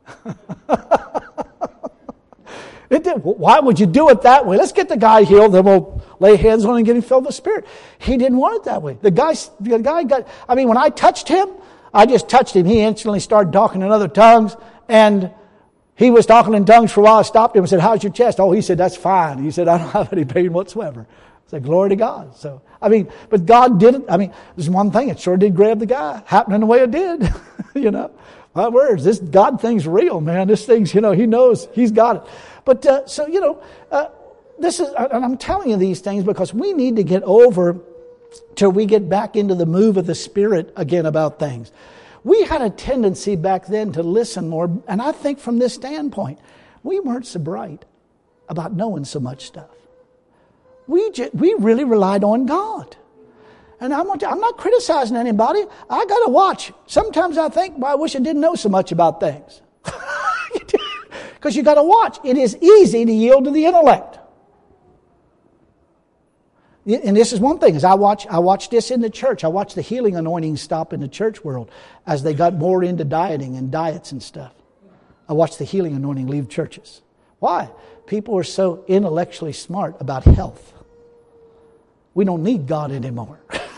Why would you do it that way? Let's get the guy healed, then we'll lay hands on him and get him filled with the Spirit. He didn't want it that way. The guy got, when I touched him, I just touched him. He instantly started talking in other tongues, and he was talking in tongues for a while. I stopped him and said, how's your chest? Oh, he said, that's fine. He said, I don't have any pain whatsoever. I said, glory to God. So, but God did it. There's one thing, it sure did grab the guy, happening the way it did. My words, this God thing's real, man. This thing's, he knows, he's got it. But, this is, and I'm telling you these things because we need to get over till we get back into the move of the Spirit again about things. We had a tendency back then to listen more, and I think from this standpoint, we weren't so bright about knowing so much stuff. We really relied on God. And I'm not criticizing anybody. I got to watch. Sometimes I think, I wish I didn't know so much about things. Because you got to watch. It is easy to yield to the intellect. And this is one thing, as I watch this in the church. I watch the healing anointing stop in the church world as they got more into dieting and diets and stuff. I watch the healing anointing leave churches. Why? People are so intellectually smart about health. We don't need God anymore.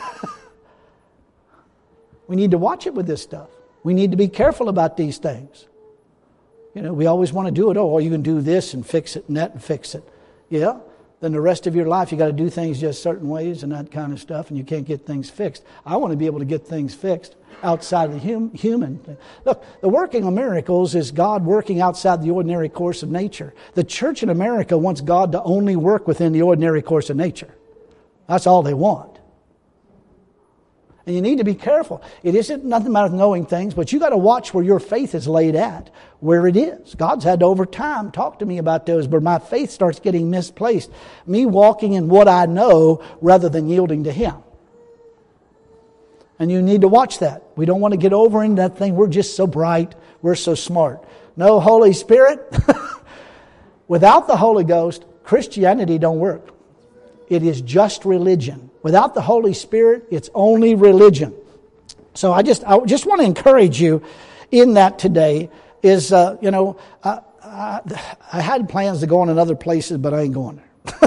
We need to watch it with this stuff. We need to be careful about these things. We always want to do it. Oh, you can do this and fix it and that and fix it. Yeah. Then the rest of your life you got to do things just certain ways and that kind of stuff, and you can't get things fixed. I want to be able to get things fixed outside of the human thing. Look, the working of miracles is God working outside the ordinary course of nature. The church in America wants God to only work within the ordinary course of nature. That's all they want. And you need to be careful. It isn't nothing about knowing things, but you got to watch where your faith is laid at, where it is. God's had to over time talk to me about those, where my faith starts getting misplaced. Me walking in what I know rather than yielding to Him. And you need to watch that. We don't want to get over into that thing. We're just so bright. We're so smart. No Holy Spirit. Without the Holy Ghost, Christianity don't work. It is just religion. Without the Holy Spirit, it's only religion. So I just want to encourage you in that today is, I had plans to go on in other places, but I ain't going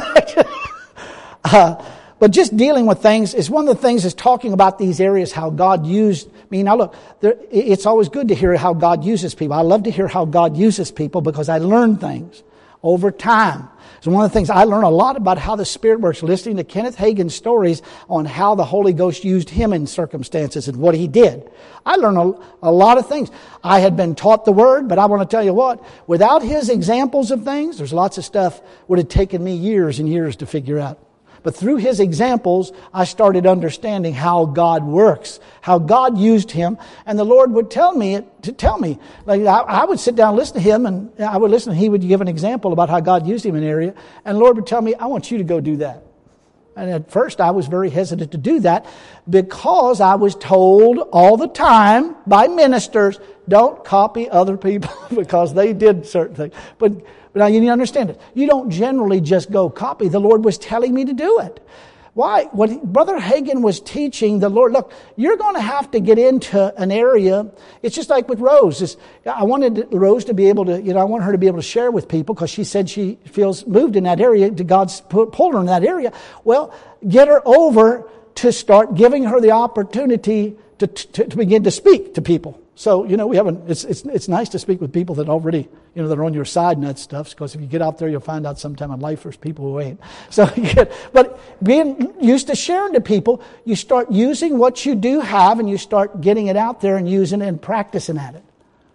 there. But just dealing with things is one of the things is talking about these areas, how God used me. Now look, it's always good to hear how God uses people. I love to hear how God uses people because I learn things over time. So one of the things I learned a lot about how the Spirit works, listening to Kenneth Hagin's stories on how the Holy Ghost used him in circumstances and what he did. I learned a lot of things. I had been taught the Word, but I want to tell you what, without his examples of things, there's lots of stuff would have taken me years and years to figure out. But through his examples, I started understanding how God works, how God used him. And the Lord would tell me. Like I would sit down and listen to him, and I would listen. He would give an example about how God used him in an area. And the Lord would tell me, I want you to go do that. And at first I was very hesitant to do that because I was told all the time by ministers, don't copy other people because they did certain things. But now you need to understand it. You don't generally just go copy. The Lord was telling me to do it. Why? What Brother Hagin was teaching the Lord, look, you're going to have to get into an area. It's just like with Rose. I wanted Rose to be able to, I want her to be able to share with people because she said she feels moved in that area, to God's pulled her in that area. Well, get her over to start giving her the opportunity to begin to speak to people. So, it's nice to speak with people that already, that are on your side and that stuff, because if you get out there, you'll find out sometime in life there's people who ain't. So, but being used to sharing to people, you start using what you do have and you start getting it out there and using it and practicing at it.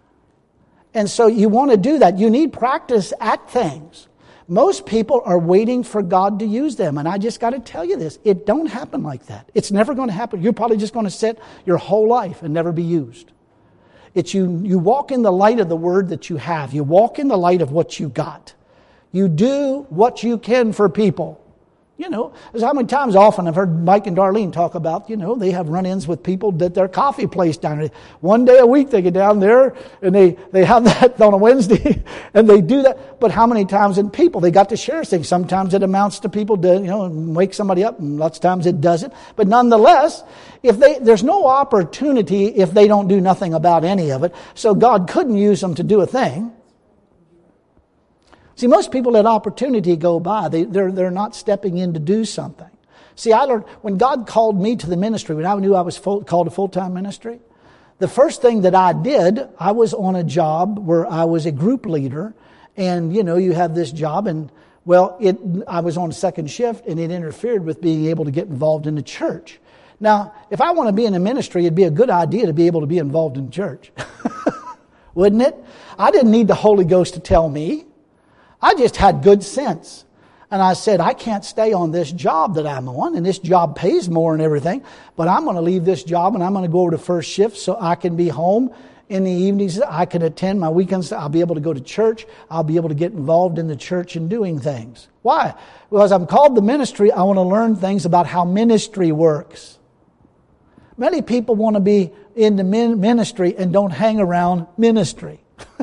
And so you want to do that. You need practice at things. Most people are waiting for God to use them. And I just got to tell you this. It don't happen like that. It's never going to happen. You're probably just going to sit your whole life and never be used. It's you walk in the light of the Word that you have. You walk in the light of what you got. You do what you can for people. You know, there's how many times often I've heard Mike and Darlene talk about, you know, they have run-ins with people at their coffee place down there. One day a week they get down there and they have that on a Wednesday and they do that. But how many times in people they got to share things? Sometimes it amounts to people to, you know, wake somebody up, and lots of times it doesn't. But nonetheless, there's no opportunity if they don't do nothing about any of it. So God couldn't use them to do a thing. See, most people let opportunity go by. They're not stepping in to do something. See, I learned when God called me to the ministry, when I knew I was called to full-time ministry, the first thing that I did, I was on a job where I was a group leader. And, you know, you have this job and, well, I was on second shift and it interfered with being able to get involved in the church. Now, if I want to be in a ministry, it'd be a good idea to be able to be involved in church. Wouldn't it? I didn't need the Holy Ghost to tell me. I just had good sense. And I said, I can't stay on this job that I'm on, and this job pays more and everything, but I'm going to leave this job and I'm going to go over to first shift so I can be home in the evenings. I can attend my weekends. I'll be able to go to church. I'll be able to get involved in the church and doing things. Why? Because I'm called to ministry. I want to learn things about how ministry works. Many people want to be in the ministry and don't hang around ministry.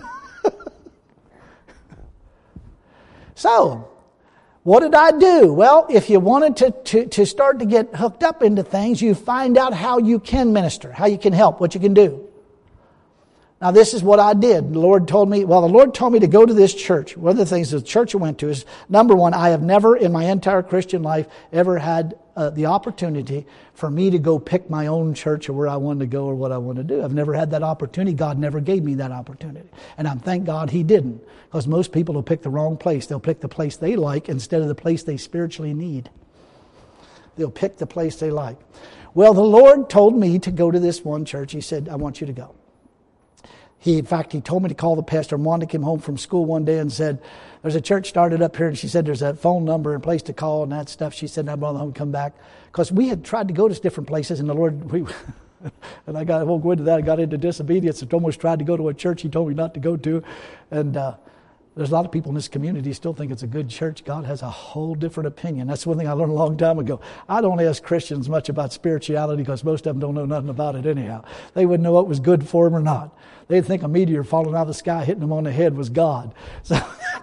So, what did I do? Well, if you wanted to start to get hooked up into things, you find out how you can minister, how you can help, what you can do. Now, this is what I did. The Lord told me to go to this church. One of the things the church I went to is, number one, I have never in my entire Christian life ever had the opportunity for me to go pick my own church or where I wanted to go or what I wanted to do. I've never had that opportunity. God never gave me that opportunity. And I thank God He didn't. Because most people will pick the wrong place. They'll pick the place they like instead of the place they spiritually need. They'll pick the place they like. Well, the Lord told me to go to this one church. He said, I want you to go. In fact, He told me to call the pastor. Wanda came home from school one day and said, there's a church started up here. And she said, there's a phone number and place to call and that stuff. She said, I'd rather home come back. Because we had tried to go to different places and the Lord, and I won't go into that. I got into disobedience and almost tried to go to a church He told me not to go to. And there's a lot of people in this community who still think it's a good church. God has a whole different opinion. That's one thing I learned a long time ago. I don't ask Christians much about spirituality because most of them don't know nothing about it anyhow. They wouldn't know what was good for them or not. They'd think a meteor falling out of the sky hitting them on the head was God. So,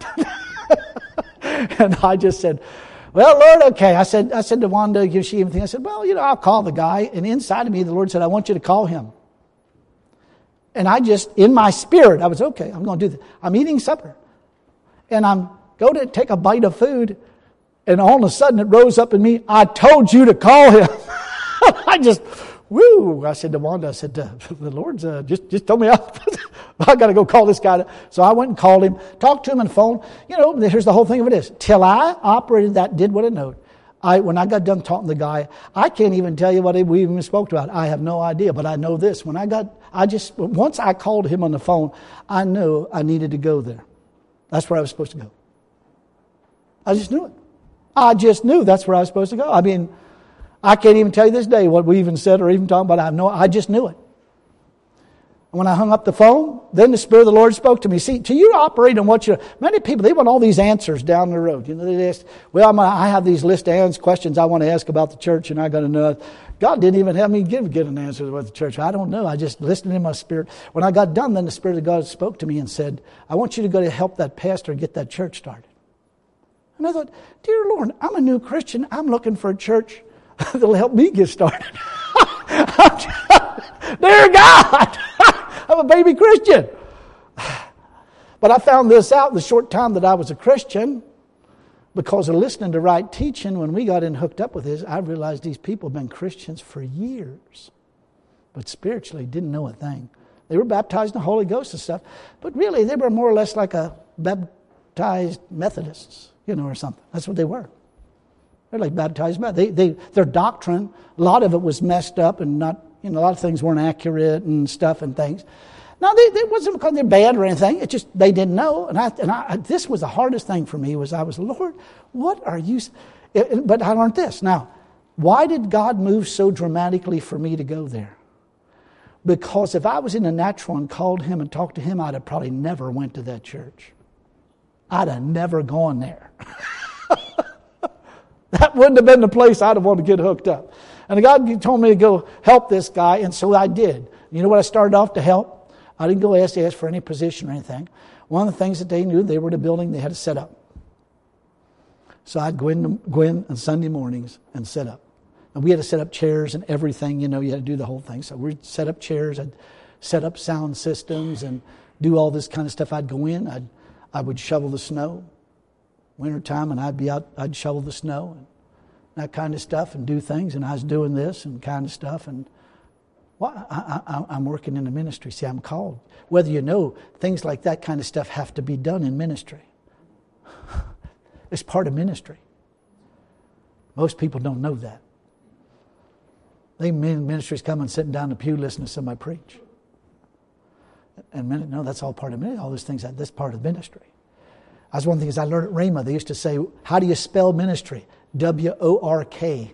and I just said, well, Lord, okay. I said to Wanda, is she anything? I said, well, you know, I'll call the guy. And inside of me, the Lord said, I want you to call him. And I just, in my spirit, I was, okay, I'm going to do this. I'm eating supper. And I'm going to take a bite of food. And all of a sudden it rose up in me, I told you to call him. I just, woo. I said to Wanda, I said, the Lord's just told me I got to go call this guy. So I went and called him, talked to him on the phone. You know, here's the whole thing of it is, till I operated that, did what it knowed. When I got done talking to the guy, I can't even tell you what we even spoke about. I have no idea, but I know this. Once I called him on the phone, I knew I needed to go there. That's where I was supposed to go. I just knew it. I just knew that's where I was supposed to go. I mean, I can't even tell you this day what we even said or even talked about. I just knew it. And when I hung up the phone, then the Spirit of the Lord spoke to me. See, to you operate on many people, they want all these answers down the road. You know, they ask, well, I have these list of questions I want to ask about the church, and I got to know. God didn't even have me get an answer about the church. I don't know. I just listened in my spirit. When I got done, then the Spirit of God spoke to me and said, I want you to go to help that pastor get that church started. And I thought, dear Lord, I'm a new Christian. I'm looking for a church that'll help me get started. Dear God, I'm a baby Christian. But I found this out in the short time that I was a Christian. Because of listening to right teaching, when we got hooked up with this, I realized these people have been Christians for years. But spiritually didn't know a thing. They were baptized in the Holy Ghost and stuff. But really, they were more or less like a baptized Methodists, or something. That's what they were. They're like baptized Methodists. Their doctrine, a lot of it was messed up and not, a lot of things weren't accurate and stuff and things. Now, it wasn't because they're bad or anything. It's just they didn't know. And this was the hardest thing for me Lord, what are you... But I learned this. Now, why did God move so dramatically for me to go there? Because if I was in the natural and called Him and talked to Him, I'd have probably never went to that church. I'd have never gone there. that wouldn't have been the place I'd have wanted to get hooked up. And God told me to go help this guy, and so I did. You know what I started off to help? I didn't go ask for any position or anything. One of the things that they knew, they were in a building, they had to set up. So I'd go in on Sunday mornings and set up. And we had to set up chairs and everything, you had to do the whole thing. So we'd set up chairs, I'd set up sound systems and do all this kind of stuff. I'd go in, I would shovel the snow, wintertime, and I'd be out, I'd shovel the snow and that kind of stuff and do things. And I was doing this and kind of stuff. And I'm working in the ministry. See, I'm called. Whether you know, things like that kind of stuff have to be done in ministry. It's part of ministry. Most people don't know that. They ministries come and sitting down in the pew listening to somebody preach. And no, that's all part of ministry. All those things, that's part of ministry. That's one of the things I learned at Rhema. They used to say, how do you spell ministry? W-O-R-K.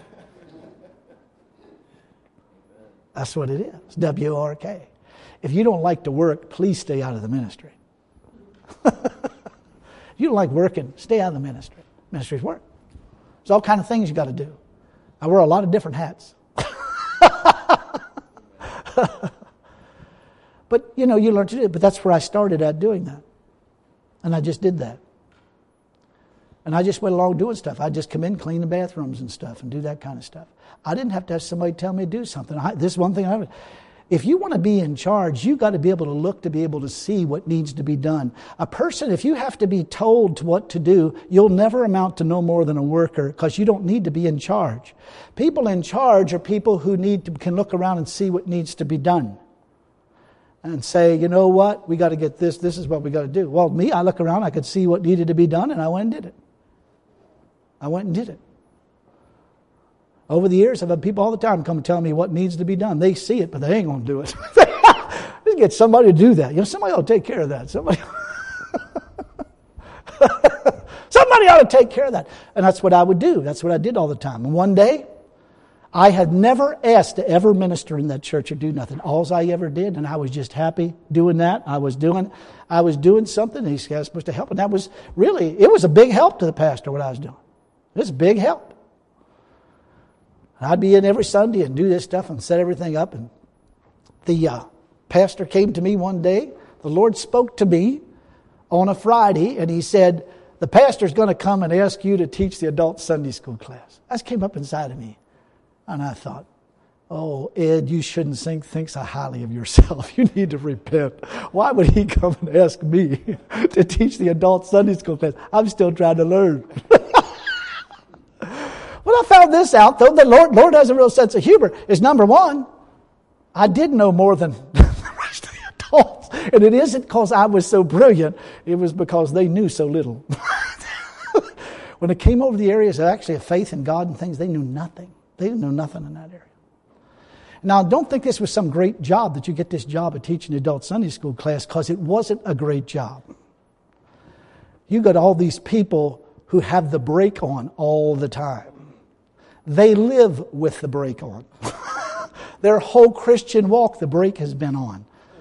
That's what it is. W-O-R-K. If you don't like to work, please stay out of the ministry. If you don't like working, stay out of the ministry. Ministry's work. There's all kind of things you got to do. I wear a lot of different hats. But, you learn to do it. But that's where I started at doing that. And I just did that. And I just went along doing stuff. I'd just come in, clean the bathrooms and stuff and do that kind of stuff. I didn't have to have somebody tell me to do something. This is one thing if you want to be in charge, you've got to be able to look to be able to see what needs to be done. A person, if you have to be told what to do, you'll never amount to no more than a worker because you don't need to be in charge. People in charge are people who can look around and see what needs to be done. And say, you know what, we got to get this is what we got to do. Well, I look around, I could see what needed to be done, and I went and did it. I went and did it. Over the years, I've had people all the time come and tell me what needs to be done. They see it, but they ain't going to do it. Just get somebody to do that. Somebody ought to take care of that. Somebody ought to take care of that. And that's what I would do. That's what I did all the time. And one day, I had never asked to ever minister in that church or do nothing. All I ever did, and I was just happy doing that. I was doing something, and these guys were supposed to help. And that was really, it was a big help to the pastor what I was doing. It was a big help. I'd be in every Sunday and do this stuff and set everything up. And the pastor came to me one day. The Lord spoke to me on a Friday, and he said, the pastor's going to come and ask you to teach the adult Sunday school class. That came up inside of me. And I thought, oh, Ed, you shouldn't think so highly of yourself. You need to repent. Why would he come and ask me to teach the adult Sunday school class? I'm still trying to learn. Well, I found this out, though. The Lord has a real sense of humor. Is number one, I did know more than the rest of the adults. And it isn't because I was so brilliant. It was because they knew so little. When it came over the areas of actually of faith in God and things, they knew nothing. They didn't know nothing in that area. Now, don't think this was some great job that you get this job of teaching the adult Sunday school class, because it wasn't a great job. You got all these people who have the brake on all the time. They live with the brake on. Their whole Christian walk, the brake has been on.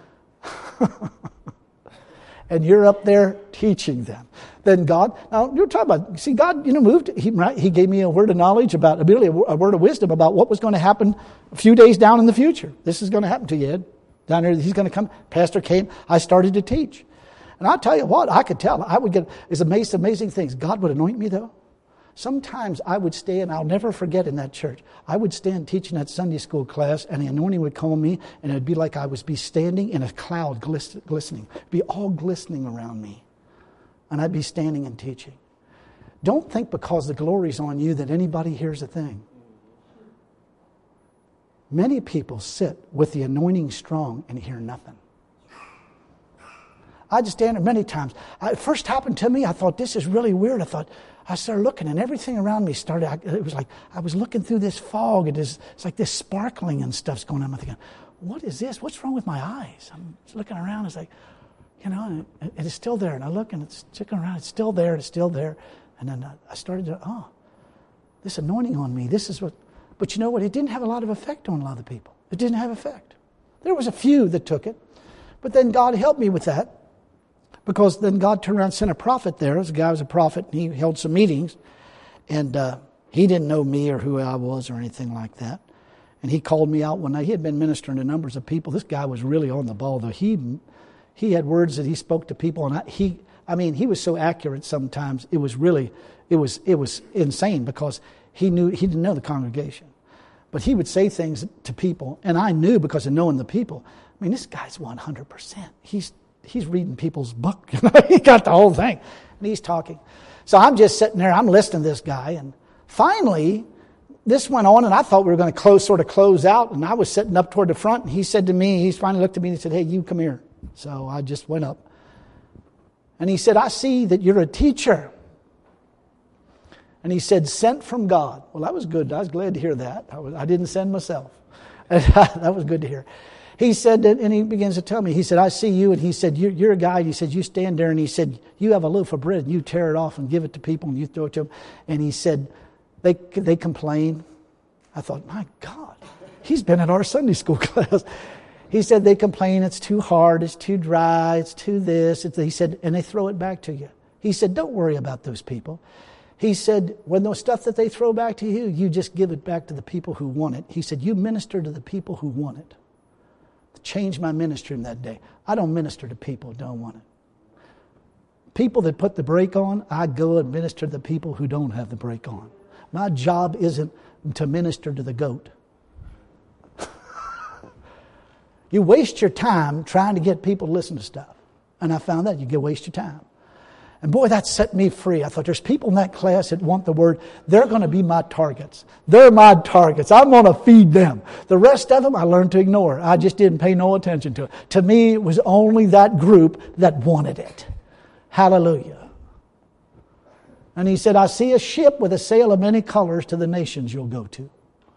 And you're up there teaching them. Then God, now you're talking about, see, God, moved. He gave me a word of knowledge about, ability, a word of wisdom about what was going to happen a few days down in the future. This is going to happen to you, Ed. Down there, he's going to come. Pastor came. I started to teach. And I'll tell you what, I could tell. I would get, it's amazing things. God would anoint me, though. Sometimes I would stand, I'll never forget in that church, I would stand teaching that Sunday school class, and the anointing would come on me, and it would be like I would be standing in a cloud glistening. It would be all glistening around me. And I'd be standing and teaching. Don't think because the glory's on you that anybody hears a thing. Many people sit with the anointing strong and hear nothing. I just stand there many times. It first happened to me, I thought, this is really weird. I started looking, and everything around me started, it was like I was looking through this fog. It's like this sparkling and stuff's going on. I'm thinking, what is this? What's wrong with my eyes? I'm just looking around. It's like, and it's still there. And I look, and it's sticking around. It's still there. It's still there. And then I started to, this anointing on me. This is what, but you know what? It didn't have a lot of effect on a lot of people. It didn't have effect. There was a few that took it. But then God helped me with that. Because then God turned around and sent a prophet there. This guy was a prophet, and he held some meetings. And He didn't know me or who I was or anything like that. And he called me out one night. He had been ministering to numbers of people. This guy was really on the ball, though. He had words that he spoke to people, and he was so accurate sometimes. It was insane because he didn't know the congregation. But he would say things to people, and I knew because of knowing the people. I mean, this guy's 100%. He's reading people's book. He got the whole thing. And he's talking. So I'm just sitting there, I'm listening to this guy, and finally, this went on, and I thought we were going to close out, and I was sitting up toward the front, and he said to me, he finally looked at me and he said, "Hey, you come here." So I just went up. And he said, "I see that you're a teacher." And he said, "Sent from God." Well, that was good. I was glad to hear that. I didn't send myself. That was good to hear. He said, and he begins to tell me, he said, "I see you." And he said, you're a guy. He said, "You stand there." And he said, "You have a loaf of bread and you tear it off and give it to people and you throw it to them." And he said, they complain. I thought, my God, he's been in our Sunday school class. He said, they complain, it's too hard, it's too dry, it's too this. He said, and they throw it back to you. He said, don't worry about those people. He said, when those stuff that they throw back to you, you just give it back to the people who want it. He said, you minister to the people who want it. Changed my ministry in that day. I don't minister to people who don't want it. People that put the brake on, I go and minister to the people who don't have the brake on. My job isn't to minister to the goat. You waste your time trying to get people to listen to stuff. And I found that you can waste your time. And boy, that set me free. I thought, there's people in that class that want the word. They're going to be my targets. They're my targets. I'm going to feed them. The rest of them, I learned to ignore. I just didn't pay no attention to it. To me, it was only that group that wanted it. Hallelujah. And he said, I see a ship with a sail of many colors to the nations you'll go to.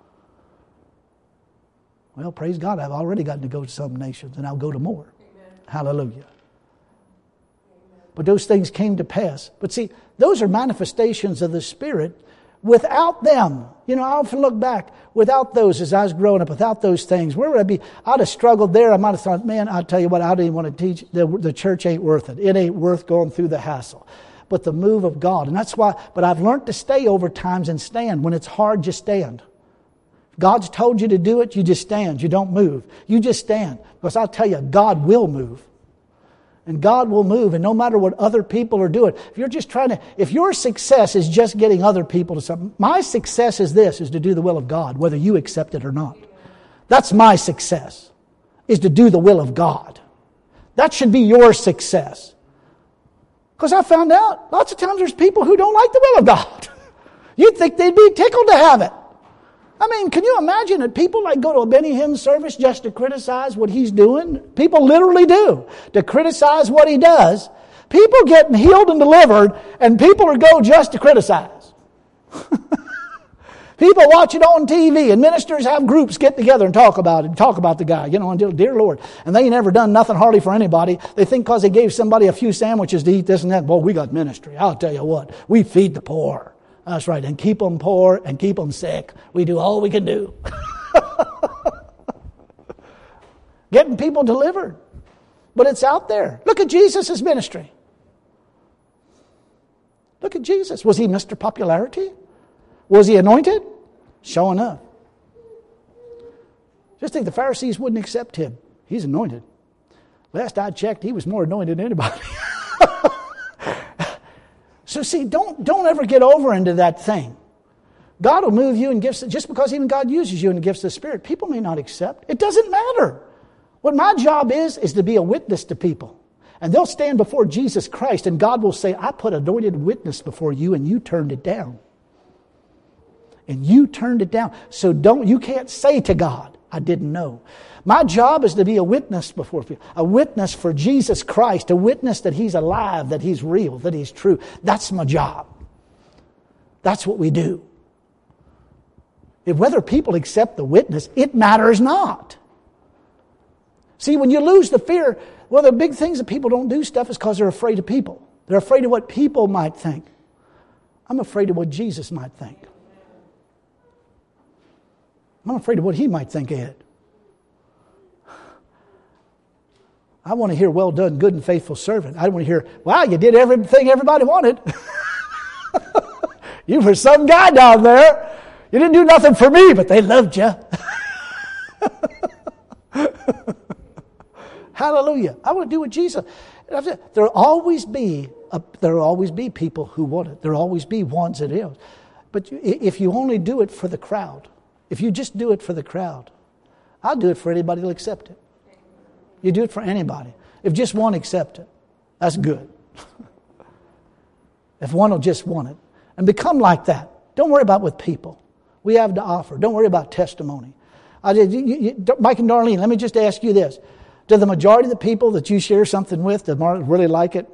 Well, praise God, I've already gotten to go to some nations, and I'll go to more. Amen. Hallelujah. But those things came to pass. But see, those are manifestations of the Spirit. Without them, I often look back, without those, as I was growing up, without those things, where would I be? I'd have struggled there. I might have thought, man, I'll tell you what, I don't even want to teach. The church ain't worth it. It ain't worth going through the hassle. But the move of God. And that's why, but I've learned to stay over times and stand. When it's hard, just stand. God's told you to do it, you just stand. You don't move. You just stand. Because I'll tell you, God will move. And God will move, and no matter what other people are doing. If your success is just getting other people to something, my success is to do the will of God, whether you accept it or not. That's my success, is to do the will of God. That should be your success. Because I found out, lots of times there's people who don't like the will of God. You'd think they'd be tickled to have it. I mean, can you imagine that people go to a Benny Hinn service just to criticize what he's doing? People literally do. To criticize what he does. People getting healed and delivered, and people go just to criticize. People watch it on TV, and ministers have groups get together and talk about it, talk about the guy, and dear Lord. And they ain't never done nothing hardly for anybody. They think because they gave somebody a few sandwiches to eat this and that, boy, we got ministry. I'll tell you what, we feed the poor. That's right, and keep them poor and keep them sick. We do all we can do. Getting people delivered. But it's out there. Look at Jesus' ministry. Look at Jesus. Was he Mr. Popularity? Was he anointed? Sure enough. Just think the Pharisees wouldn't accept him. He's anointed. Last I checked, he was more anointed than anybody. So see, don't ever get over into that thing. God will move you in gifts, just because even God uses you in the gifts of the Spirit. People may not accept. It doesn't matter. What my job is to be a witness to people. And they'll stand before Jesus Christ, and God will say, I put anointed witness before you, and you turned it down. And you turned it down. So you can't say to God, I didn't know. My job is to be a witness before people. A witness for Jesus Christ. A witness that He's alive, that He's real, that He's true. That's my job. That's what we do. Whether people accept the witness, it matters not. See, when you lose the fear, one of the big things that people don't do stuff is because they're afraid of people. They're afraid of what people might think. I'm afraid of what Jesus might think. I'm afraid of what He might think, Ed. I want to hear, well done, good and faithful servant. I don't want to hear, wow, you did everything everybody wanted. You were some guy down there. You didn't do nothing for me, but they loved you. Hallelujah. I want to do what Jesus. There'll always be people who want it. There'll always be ones that is. But if you only do it for the crowd, if you just do it for the crowd, I'll do it for anybody who'll accept it. You do it for anybody. If just one accept it, that's good. If one will just want it. And become like that. Don't worry about what people we have to offer. Don't worry about testimony. Mike and Darlene, let me just ask you this. Do the majority of the people that you share something with really like it?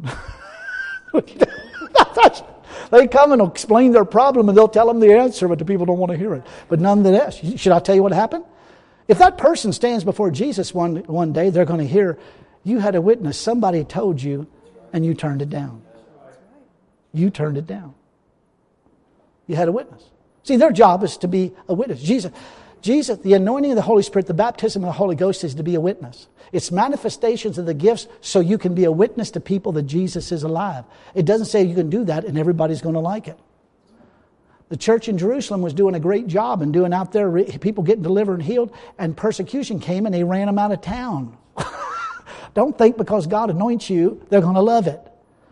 They come and explain their problem and they'll tell them the answer, but the people don't want to hear it. But nonetheless, should I tell you what happened? If that person stands before Jesus one day, they're going to hear, you had a witness, somebody told you, and you turned it down. You turned it down. You had a witness. See, their job is to be a witness. Jesus, the anointing of the Holy Spirit, the baptism of the Holy Ghost is to be a witness. It's manifestations of the gifts so you can be a witness to people that Jesus is alive. It doesn't say you can do that and everybody's going to like it. The church in Jerusalem was doing a great job and doing out there, people getting delivered and healed, and persecution came and they ran them out of town. Don't think because God anoints you, they're going to love it.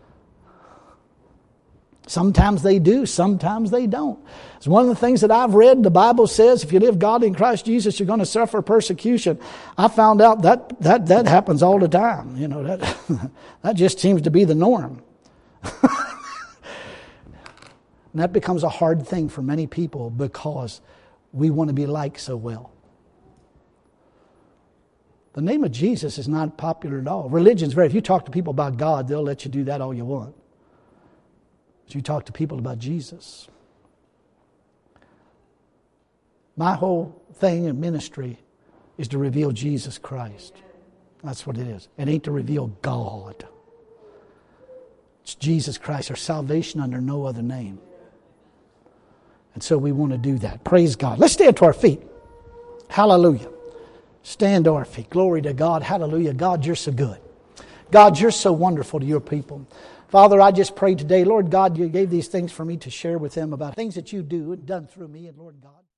Sometimes they do, sometimes they don't. It's one of the things that I've read. The Bible says if you live godly in Christ Jesus, you're going to suffer persecution. I found out that happens all the time. You know, that just seems to be the norm. And that becomes a hard thing for many people because we want to be liked so well. The name of Jesus is not popular at all. Religion's if you talk to people about God, they'll let you do that all you want. But you talk to people about Jesus. My whole thing in ministry is to reveal Jesus Christ. That's what it is. It ain't to reveal God. It's Jesus Christ, our salvation under no other name. And so we want to do that. Praise God. Let's stand to our feet. Hallelujah. Stand to our feet. Glory to God. Hallelujah. God, you're so good. God, you're so wonderful to your people. Father, I just pray today, Lord God, you gave these things for me to share with them about things that you do and done through me. And Lord God.